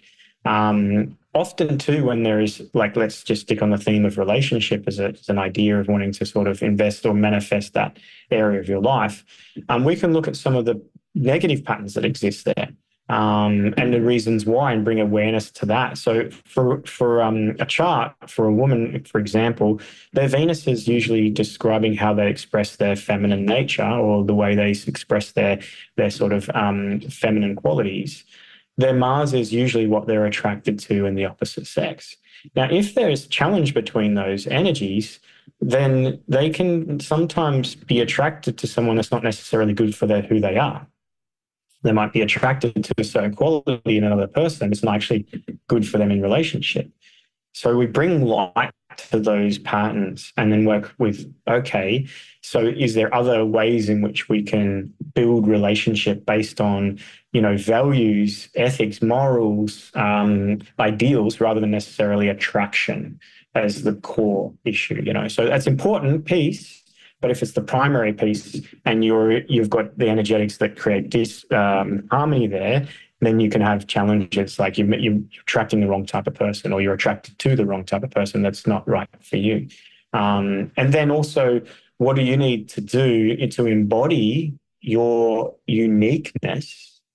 Often too, when there is, like, let's just stick on the theme of relationship as an idea of wanting to sort of invest or manifest that area of your life, we can look at some of the negative patterns that exist there and the reasons why, and bring awareness to that. So for a chart, for a woman, for example, their Venus is usually describing how they express their feminine nature or the way they express their sort of feminine qualities. Their Mars is usually what they're attracted to in the opposite sex. Now, if there is challenge between those energies, then they can sometimes be attracted to someone that's not necessarily good for who they are. They might be attracted to a certain quality in another person. It's not actually good for them in relationship. So we bring light to those patterns and then work with, okay, so is there other ways in which we can build relationship based on, values, ethics, morals, ideals, rather than necessarily attraction as the core issue, So that's important piece. But if it's the primary piece and you've got the energetics that create disharmony there, then you can have challenges like you're attracting the wrong type of person, or you're attracted to the wrong type of person that's not right for you. And then also, what do you need to do to embody your uniqueness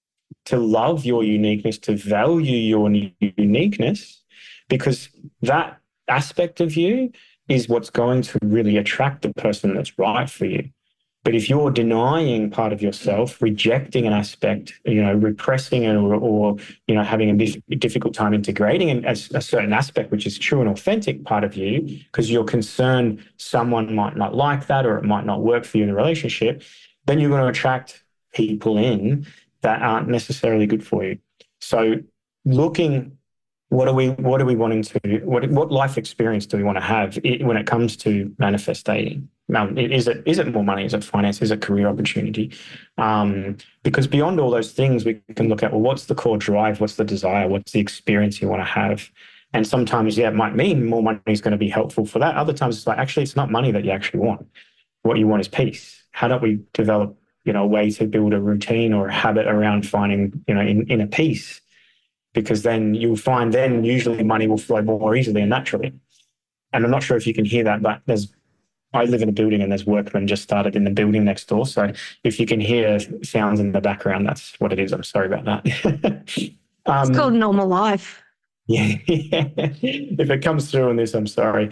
to love your uniqueness, to value your uniqueness, because that aspect of you is what's going to really attract the person that's right for you. But if you're denying part of yourself, rejecting an aspect, repressing it, or having a difficult time integrating a certain aspect, which is true and authentic part of you, because you're concerned someone might not like that or it might not work for you in a relationship, then you're going to attract people in that aren't necessarily good for you. So looking, what are we wanting to, what life experience do we want to have when it comes to manifesting? Is it more money? Is it finance? Is it career opportunity? Because beyond all those things, we can look at, well, what's the core drive? What's the desire? What's the experience you want to have? And sometimes, it might mean more money is going to be helpful for that. Other times it's like, actually, it's not money that you actually want. What you want is peace. How don't we develop, a way to build a routine or a habit around finding, inner peace? Because then you'll find usually money will flow more easily and naturally. And I'm not sure if you can hear that, but I live in a building and there's workmen just started in the building next door. So if you can hear sounds in the background, that's what it is. I'm sorry about that. It's called normal life. Yeah. If it comes through on this, I'm sorry.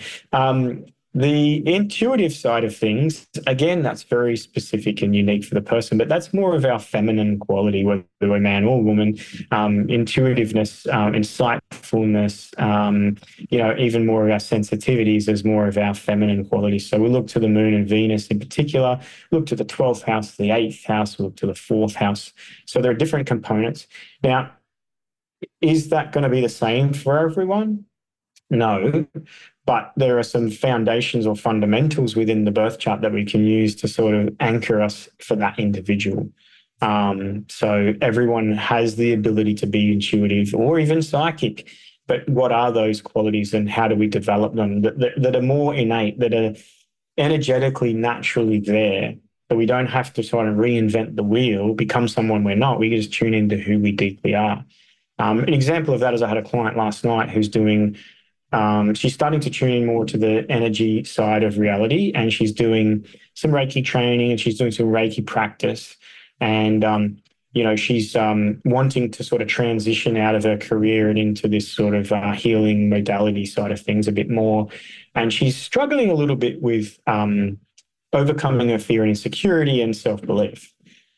The intuitive side of things, again, that's very specific and unique for the person, but that's more of our feminine quality, whether we're man or woman. Intuitiveness, insightfulness, even more of our sensitivities is more of our feminine qualities. So we look to the moon and Venus in particular, look to the 12th house, the 8th house, look to the 4th house. So there are different components. Now, is that going to be the same for everyone? No, but there are some foundations or fundamentals within the birth chart that we can use to sort of anchor us for that individual. So everyone has the ability to be intuitive or even psychic, but what are those qualities and how do we develop them that are more innate, that are energetically naturally there, that we don't have to try to reinvent the wheel, become someone we're not. We can just tune into who we deeply are. An example of that is I had a client last night who's doing she's starting to tune in more to the energy side of reality, and she's doing some Reiki training and she's doing some Reiki practice. And, she's wanting to sort of transition out of her career and into this sort of healing modality side of things a bit more. And she's struggling a little bit with overcoming her fear and insecurity and self-belief.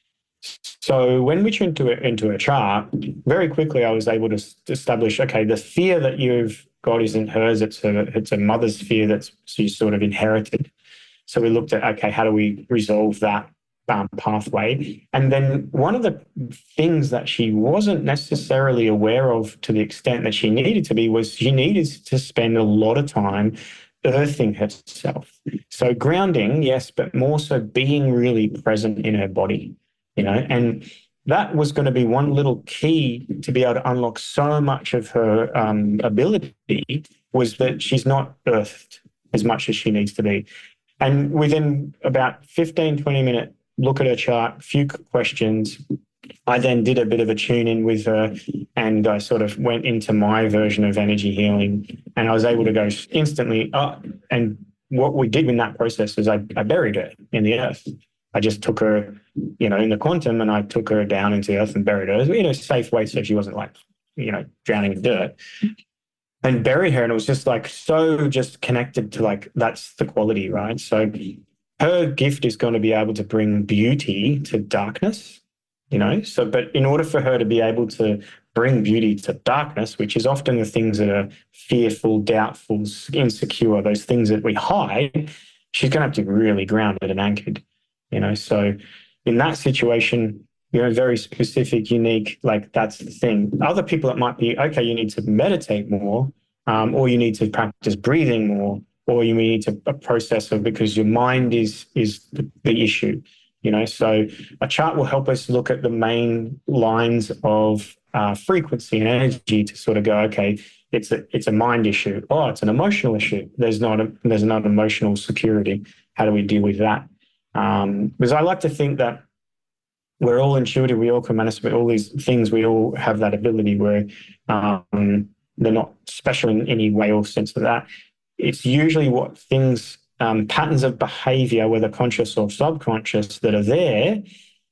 So when we tuned into her chart, very quickly I was able to establish, okay, the fear that you've got isn't hers, it's a mother's fear that she's sort of inherited. So we looked at, okay, how do we resolve that pathway? And then one of the things that she wasn't necessarily aware of to the extent that she needed to be was she needed to spend a lot of time earthing herself. So grounding, yes, but more so being really present in her body. And that was going to be one little key to be able to unlock so much of her ability, was that she's not earthed as much as she needs to be. And within about 15, 20-minute look at her chart, few questions, I then did a bit of a tune in with her and I sort of went into my version of energy healing, and I was able to go instantly up. And what we did in that process is I buried her in the earth. I just took her, in the quantum, and I took her down into the earth and buried her in a safe way so she wasn't drowning in dirt, and buried her. And it was just so just connected to that's the quality, right? So her gift is going to be able to bring beauty to darkness, but in order for her to be able to bring beauty to darkness, which is often the things that are fearful, doubtful, insecure, those things that we hide, she's going to have to be really grounded and anchored. So in that situation, very specific, unique, that's the thing. Other people, it might be, okay, you need to meditate more, or you need to practice breathing more, or you need to process it because your mind is the issue, So a chart will help us look at the main lines of frequency and energy to sort of go, okay, it's a mind issue. Oh, it's an emotional issue. There's not emotional security. How do we deal with that? Because I like to think that we're all intuitive, we all can manifest all these things, we all have that ability where they're not special in any way or sense of that. It's usually what things, patterns of behavior, whether conscious or subconscious, that are there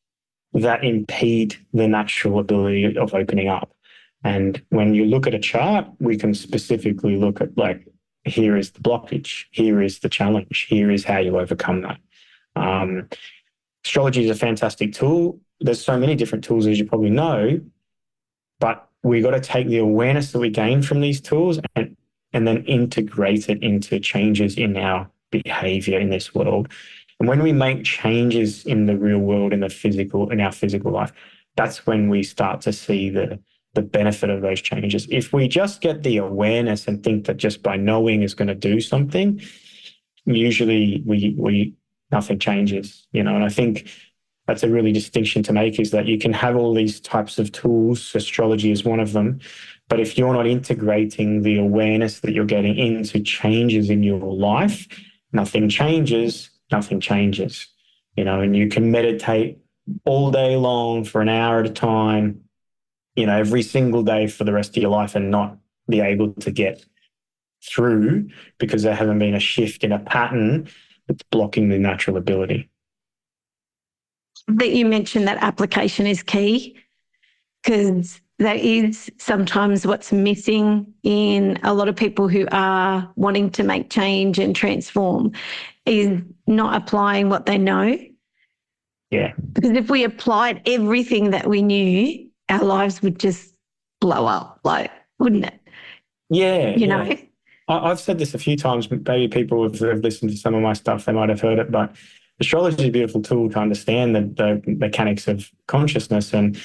that impede the natural ability of opening up. And when you look at a chart, we can specifically look at, like, here is the blockage, here is the challenge, here is how you overcome that. Astrology is a fantastic tool. There's so many different tools, as you probably know, but we got to take the awareness that we gain from these tools and then integrate it into changes in our behavior in this world. And when we make changes in the real world, in our physical life, that's when we start to see the benefit of those changes. If we just get the awareness and think that just by knowing is going to do something, usually we nothing changes, And I think that's a really distinction to make, is that you can have all these types of tools. Astrology is one of them. But if you're not integrating the awareness that you're getting into changes in your life, nothing changes, and you can meditate all day long for an hour at a time, every single day for the rest of your life and not be able to get through because there hasn't been a shift in a pattern that's blocking the natural ability. That you mentioned that application is key, because that is sometimes what's missing in a lot of people who are wanting to make change and transform, is not applying what they know. Yeah. Because if we applied everything that we knew, our lives would just blow up, wouldn't it? Yeah. You know? I've said this a few times. Maybe people have listened to some of my stuff, they might have heard it, but astrology is a beautiful tool to understand the mechanics of consciousness. And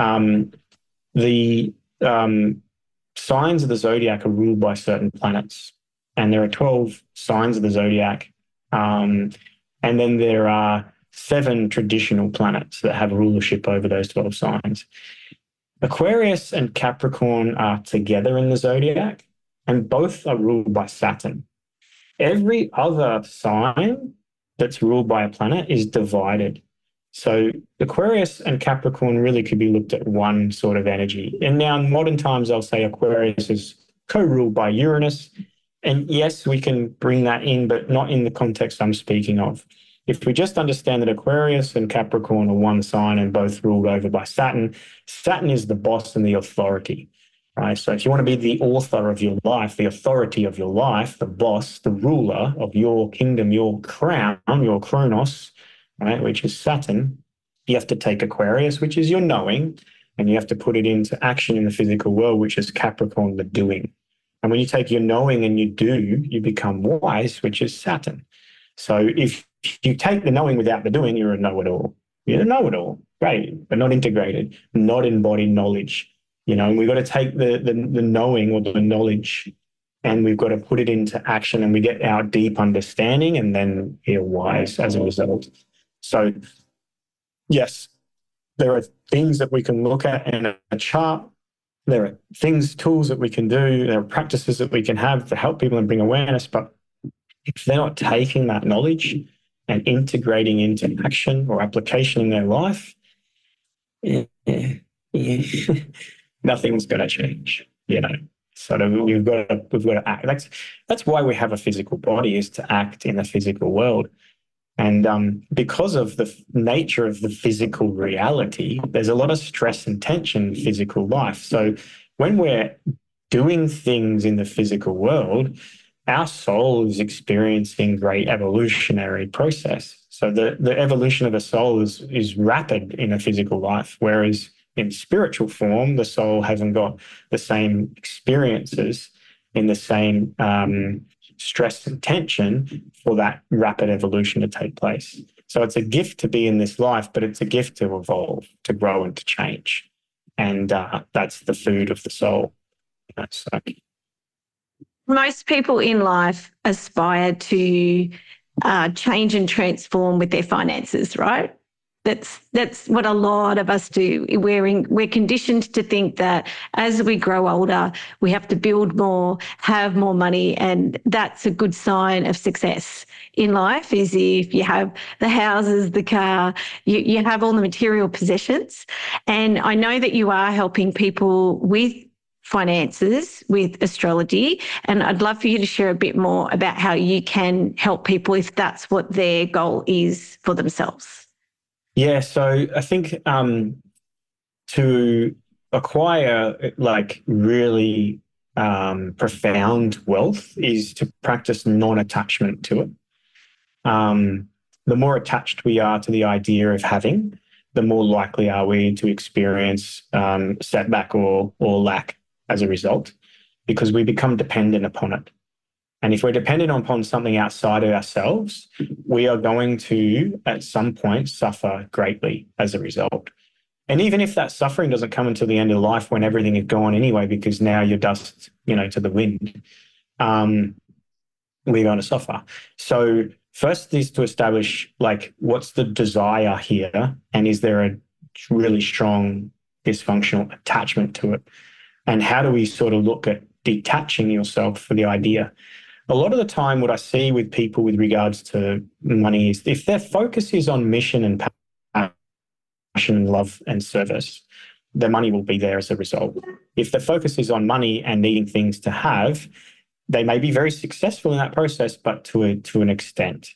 the signs of the zodiac are ruled by certain planets. And there are 12 signs of the zodiac. And then there are 7 traditional planets that have rulership over those 12 signs. Aquarius and Capricorn are together in the zodiac, and both are ruled by Saturn. Every other sign that's ruled by a planet is divided. So Aquarius and Capricorn really could be looked at one sort of energy. And now in modern times, I'll say Aquarius is co-ruled by Uranus. And yes, we can bring that in, but not in the context I'm speaking of. If we just understand that Aquarius and Capricorn are one sign and both ruled over by Saturn, Saturn is the boss and the authority, right? So if you want to be the author of your life, the authority of your life, the boss, the ruler of your kingdom, your crown, your Kronos, right, which is Saturn, you have to take Aquarius, which is your knowing, and you have to put it into action in the physical world, which is Capricorn, the doing. And when you take your knowing and you do, you become wise, which is Saturn. So if you take the knowing without the doing, you're a know-it-all. You're a know-it-all, great, but not integrated, not embodied knowledge. And we've got to take the knowing or the knowledge, and we've got to put it into action, and we get our deep understanding, and then we're wise as a result. So, yes, there are things that we can look at in a chart. There are tools that we can do. There are practices that we can have to help people and bring awareness. But if they're not taking that knowledge and integrating into action or application in their life, nothing's going to change, So we've got to act. That's why we have a physical body, is to act in the physical world. And because of the nature of the physical reality, there's a lot of stress and tension in physical life. So when we're doing things in the physical world, our soul is experiencing great evolutionary process. So the evolution of a soul is rapid in a physical life, whereas in spiritual form, the soul hasn't got the same experiences in the same stress and tension for that rapid evolution to take place. So it's a gift to be in this life, but it's a gift to evolve, to grow and to change. And that's the food of the soul. So. Most people in life aspire to change and transform with their finances, right? That's what a lot of us do. We're conditioned to think that as we grow older, we have to build more, have more money, and that's a good sign of success in life, is if you have the houses, the car, you have all the material possessions. And I know that you are helping people with finances with astrology, and I'd love for you to share a bit more about how you can help people if that's what their goal is for themselves. Yeah, so I think to acquire like really profound wealth is to practice non-attachment to it. Um, the more attached we are to the idea of having, the more likely are we to experience setback or lack as a result, because we become dependent upon it. And if we're dependent upon something outside of ourselves, we are going to, at some point, suffer greatly as a result. And even if that suffering doesn't come until the end of life when everything is gone anyway, because now you're dust, to the wind, um, we're going to suffer. So first is to establish like what's the desire here, and is there a really strong dysfunctional attachment to it, and how do we sort of look at detaching yourself for the idea. A lot of the time, what I see with people with regards to money is if their focus is on mission and passion and love and service, the money will be there as a result. If the focus is on money and needing things to have, they may be very successful in that process, but to an extent.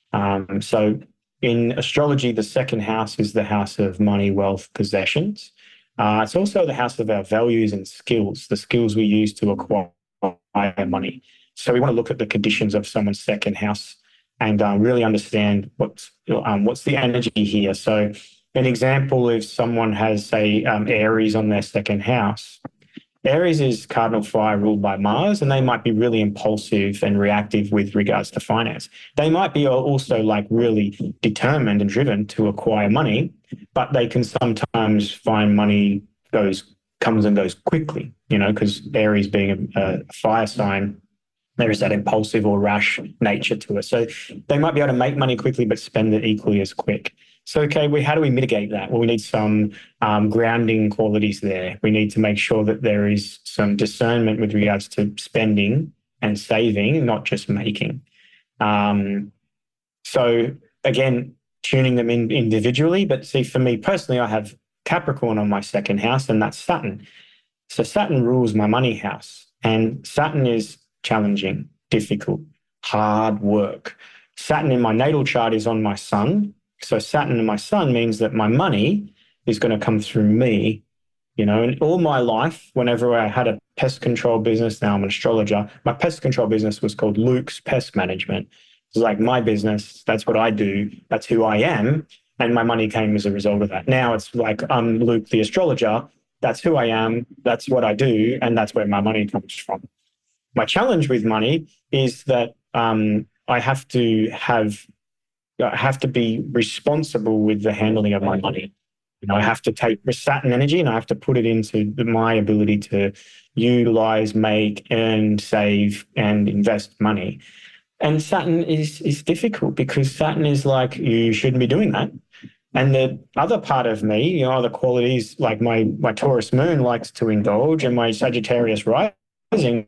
So in astrology, the second house is the house of money, wealth, possessions. It's also the house of our values and skills, the skills we use to acquire money. So we want to look at the conditions of someone's second house and really understand what's the energy here. So an example, if someone has, say, Aries on their second house, Aries is cardinal fire ruled by Mars, and they might be really impulsive and reactive with regards to finance. They might be also like really determined and driven to acquire money, but they can sometimes find money comes and goes quickly, because Aries being a fire sign, there is that impulsive or rash nature to it. So they might be able to make money quickly, but spend it equally as quick. So, okay, how do we mitigate that? Well, we need some grounding qualities there. We need to make sure that there is some discernment with regards to spending and saving, not just making. So, again, tuning them in individually. But see, for me personally, I have Capricorn on my second house, and that's Saturn. So Saturn rules my money house, and Saturn is challenging, difficult, hard work. Saturn in my natal chart is on my sun. So Saturn in my sun means that my money is going to come through me, and all my life, whenever I had a pest control business, now I'm an astrologer, my pest control business was called Luke's Pest Management. It's like my business. That's what I do. That's who I am. And my money came as a result of that. Now it's like I'm Luke the astrologer. That's who I am. That's what I do. And that's where my money comes from. My challenge with money is that I have to be responsible with the handling of my money. I have to take Saturn energy and I have to put it into my ability to utilize, make, earn, save, and invest money. And Saturn is difficult because Saturn is like, you shouldn't be doing that. And the other part of me, other qualities like my Taurus moon likes to indulge, and my Sagittarius rising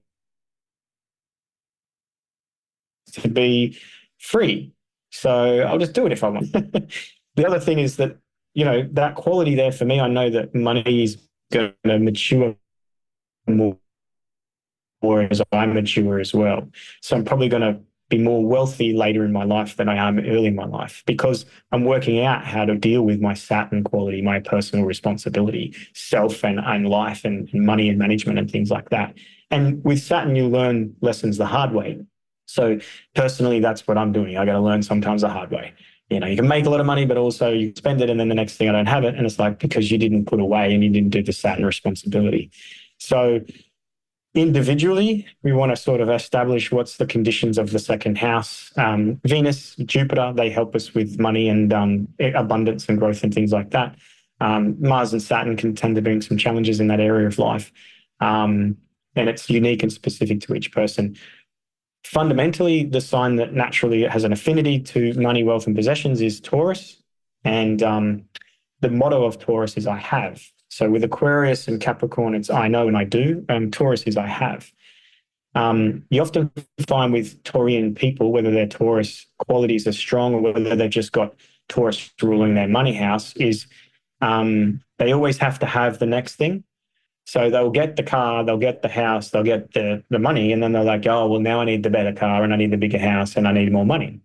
to be free. So I'll just do it if I want. The other thing is that, that quality there for me, I know that money is going to mature more as I mature as well. So I'm probably going to be more wealthy later in my life than I am early in my life, because I'm working out how to deal with my Saturn quality, my personal responsibility, self and life and money and management and things like that. And with Saturn, you learn lessons the hard way. So personally, that's what I'm doing. I got to learn sometimes the hard way. You can make a lot of money, but also you spend it, and then the next thing I don't have it. And it's like, because you didn't put away and you didn't do the Saturn responsibility. So individually, we want to sort of establish what's the conditions of the second house. Venus, Jupiter, they help us with money and abundance and growth and things like that. Mars and Saturn can tend to bring some challenges in that area of life. And it's unique and specific to each person. Fundamentally, the sign that naturally has an affinity to money, wealth, and possessions is Taurus. And the motto of Taurus is I have. So with Aquarius and Capricorn, it's I know and I do. Taurus is I have. You often find with Taurian people, whether their Taurus qualities are strong or whether they've just got Taurus ruling their money house, is they always have to have the next thing. So they'll get the car, they'll get the house, they'll get the money, and then they're like, oh, well, now I need the better car and I need the bigger house and I need more money.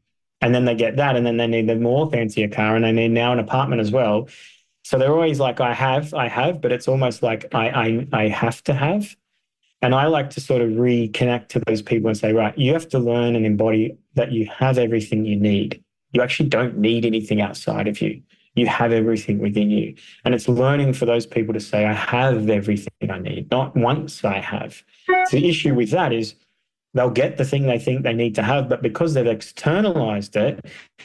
And then they get that, and then they need the more fancier car, and they need now an apartment as well. So they're always like, I have, but it's almost like I have to have. And I like to sort of reconnect to those people and say, right, you have to learn and embody that you have everything you need. You actually don't need anything outside of you. You have everything within you. And it's learning for those people to say, I have everything I need, not once I have. So the issue with that is they'll get the thing they think they need to have, but because they've externalized it,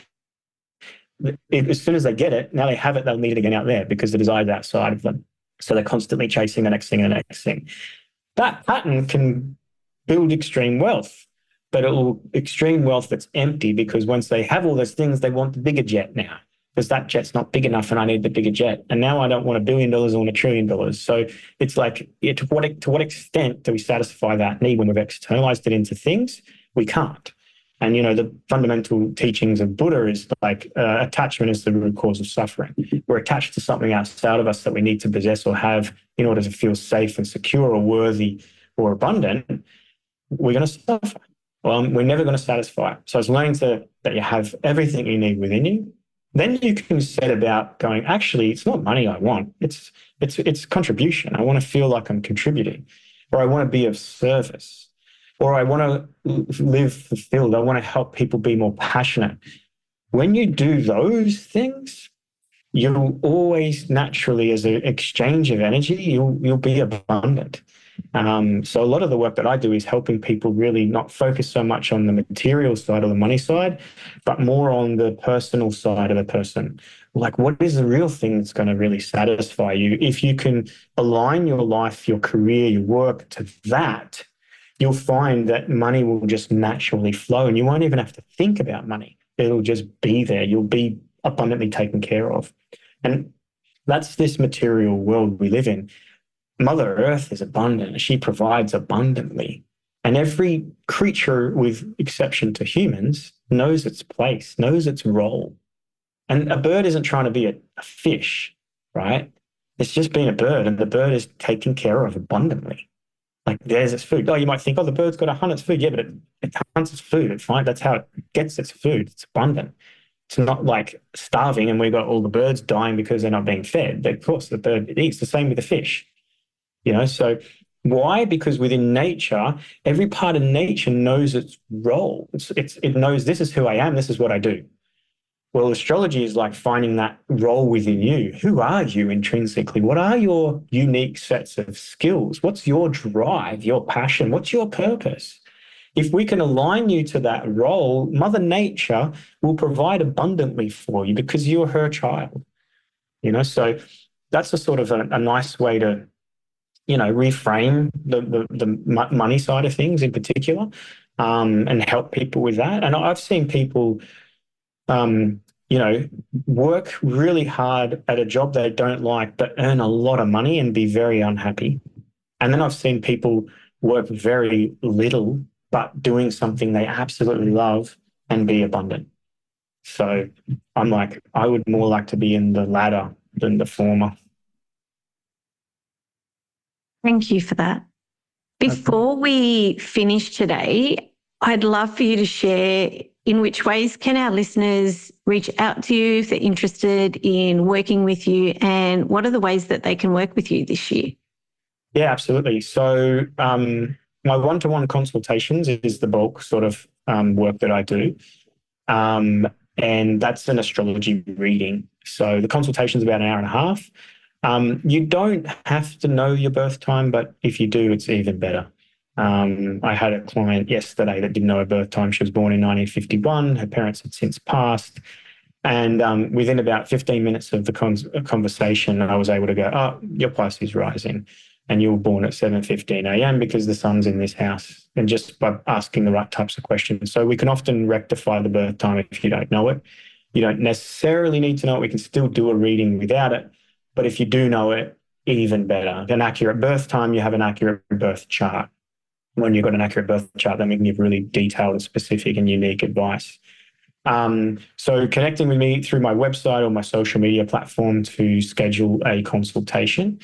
as soon as they get it, now they have it, they'll need it again out there because the desire is outside of them. So they're constantly chasing the next thing and the next thing. That pattern can build extreme wealth, but extreme wealth that's empty, because once they have all those things, they want the bigger jet now, because that jet's not big enough and I need the bigger jet. And now I don't want $1 billion, I want $1 trillion. So it's like, to what extent do we satisfy that need when we've externalized it into things? We can't. And, the fundamental teachings of Buddha is like attachment is the root cause of suffering. We're attached to something outside of us that we need to possess or have in order to feel safe and secure or worthy or abundant. We're going to suffer. Well, we're never going to satisfy. So it's learning that you have everything you need within you. Then you can set about going, actually, it's not money I want. It's contribution. I want to feel like I'm contributing, or I want to be of service, or I want to live fulfilled. I want to help people be more passionate. When you do those things, you'll always naturally, as an exchange of energy, you'll be abundant. So a lot of the work that I do is helping people really not focus so much on the material side or the money side, but more on the personal side of a person. Like, what is the real thing that's going to really satisfy you? If you can align your life, your career, your work to that, you'll find that money will just naturally flow, and you won't even have to think about money. It'll just be there. You'll be abundantly taken care of. And that's this material world we live in. Mother Earth is abundant. She provides abundantly. And every creature, with exception to humans, knows its place, knows its role. And a bird isn't trying to be a fish, right? It's just being a bird, and the bird is taken care of abundantly. Like, there's its food. Oh, you might think, oh, the bird's got to hunt its food. Yeah, but it hunts its food. It's fine. That's how it gets its food. It's abundant. It's not like starving and we've got all the birds dying because they're not being fed. Of course, the bird eats. The same with the fish. So why? Because within nature, every part of nature knows its role. It knows, this is who I am. This is what I do. Well, astrology is like finding that role within you. Who are you intrinsically? What are your unique sets of skills? What's your drive, your passion? What's your purpose? If we can align you to that role, Mother Nature will provide abundantly for you because you're her child. So that's a sort of a nice way to, reframe the money side of things in particular, and help people with that. And I've seen people work really hard at a job they don't like, but earn a lot of money and be very unhappy. And then I've seen people work very little, but doing something they absolutely love and be abundant. So I'm like, I would more like to be in the latter than the former. Thank you for that. Before we finish today, I'd love for you to share in which ways can our listeners reach out to you if they're interested in working with you, and what are the ways that they can work with you this year? Yeah, absolutely. So my one-to-one consultations is the bulk sort of work that I do. And that's an astrology reading. So the consultation is about an hour and a half. You don't have to know your birth time, but if you do, it's even better. I had a client yesterday that didn't know her birth time. She was born in 1951. Her parents had since passed. And within about 15 minutes of the conversation, I was able to go, oh, your Pisces rising. And you were born at 7:15 a.m. because the sun's in this house, and just by asking the right types of questions. So we can often rectify the birth time if you don't know it. You don't necessarily need to know it. We can still do a reading without it. But if you do know it, even better. An accurate birth time, you have an accurate birth chart. When you've got an accurate birth chart, then we can give really detailed and specific and unique advice. So connecting with me through my website or my social media platform to schedule a consultation.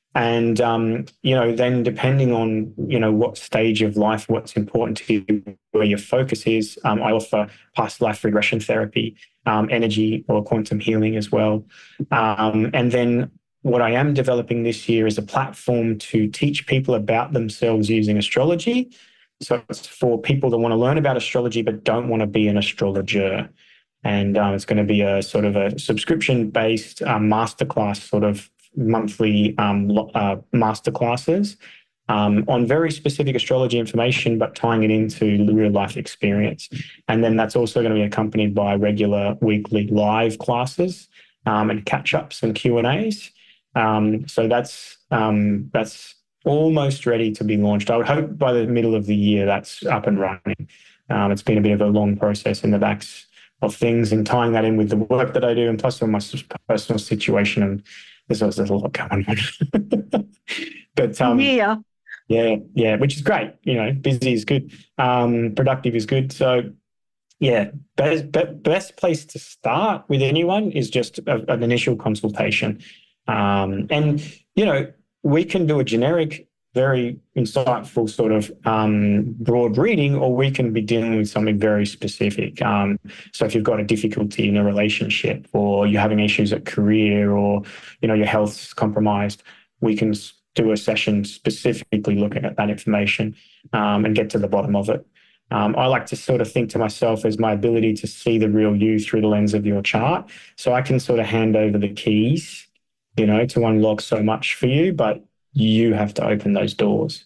And, then depending on, what stage of life, what's important to you, where your focus is, I offer past life regression therapy, energy or quantum healing as well. And then what I am developing this year is a platform to teach people about themselves using astrology. So it's for people that want to learn about astrology but don't want to be an astrologer. And it's going to be a sort of a subscription-based masterclass, sort of monthly masterclasses on very specific astrology information, but tying it into the real life experience. And then that's also going to be accompanied by regular weekly live classes and catch-ups and Q&As. So that's almost ready to be launched. I would hope by the middle of the year that's up and running. It's been a bit of a long process in the backs of things, and tying that in with the work that I do, and plus on my personal situation, and there's a lot going on. But yeah, which is great. Busy is good, productive is good. So yeah, best place to start with anyone is just an initial consultation, and we can do a generic, very insightful sort of broad reading, or we can be dealing with something very specific. So if you've got a difficulty in a relationship, or you're having issues at career, or your health's compromised, we can do a session specifically looking at that information and get to the bottom of it. I like to sort of think to myself as my ability to see the real you through the lens of your chart. So I can sort of hand over the keys, to unlock so much for you, but you have to open those doors.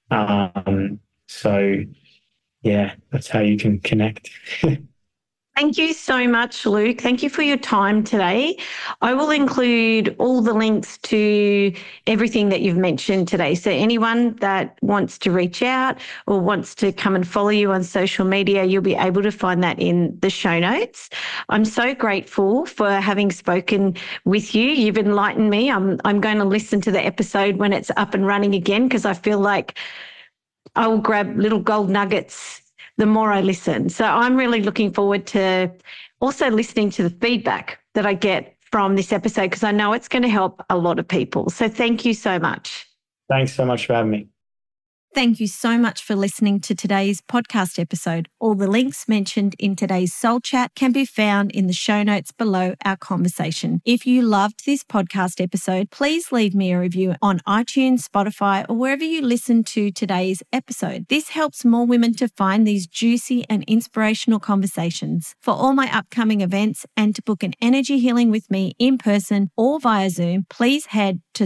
So yeah, that's how you can connect. Thank you so much, Luke. Thank you for your time today. I will include all the links to everything that you've mentioned today. So anyone that wants to reach out or wants to come and follow you on social media, you'll be able to find that in the show notes. I'm so grateful for having spoken with you. You've enlightened me. I'm going to listen to the episode when it's up and running again, because I feel like I will grab little gold nuggets the more I listen. So I'm really looking forward to also listening to the feedback that I get from this episode, because I know it's going to help a lot of people. So thank you so much. Thanks so much for having me. Thank you so much for listening to today's podcast episode. All the links mentioned in today's Soul Chat can be found in the show notes below our conversation. If you loved this podcast episode, please leave me a review on iTunes, Spotify, or wherever you listen to today's episode. This helps more women to find these juicy and inspirational conversations. For all my upcoming events and to book an energy healing with me in person or via Zoom, please head to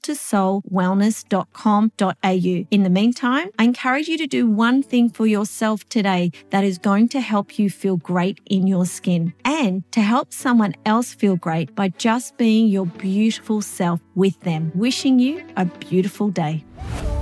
soul2soulwellness.com.au. In the meantime, I encourage you to do one thing for yourself today that is going to help you feel great in your skin, and to help someone else feel great by just being your beautiful self with them. Wishing you a beautiful day.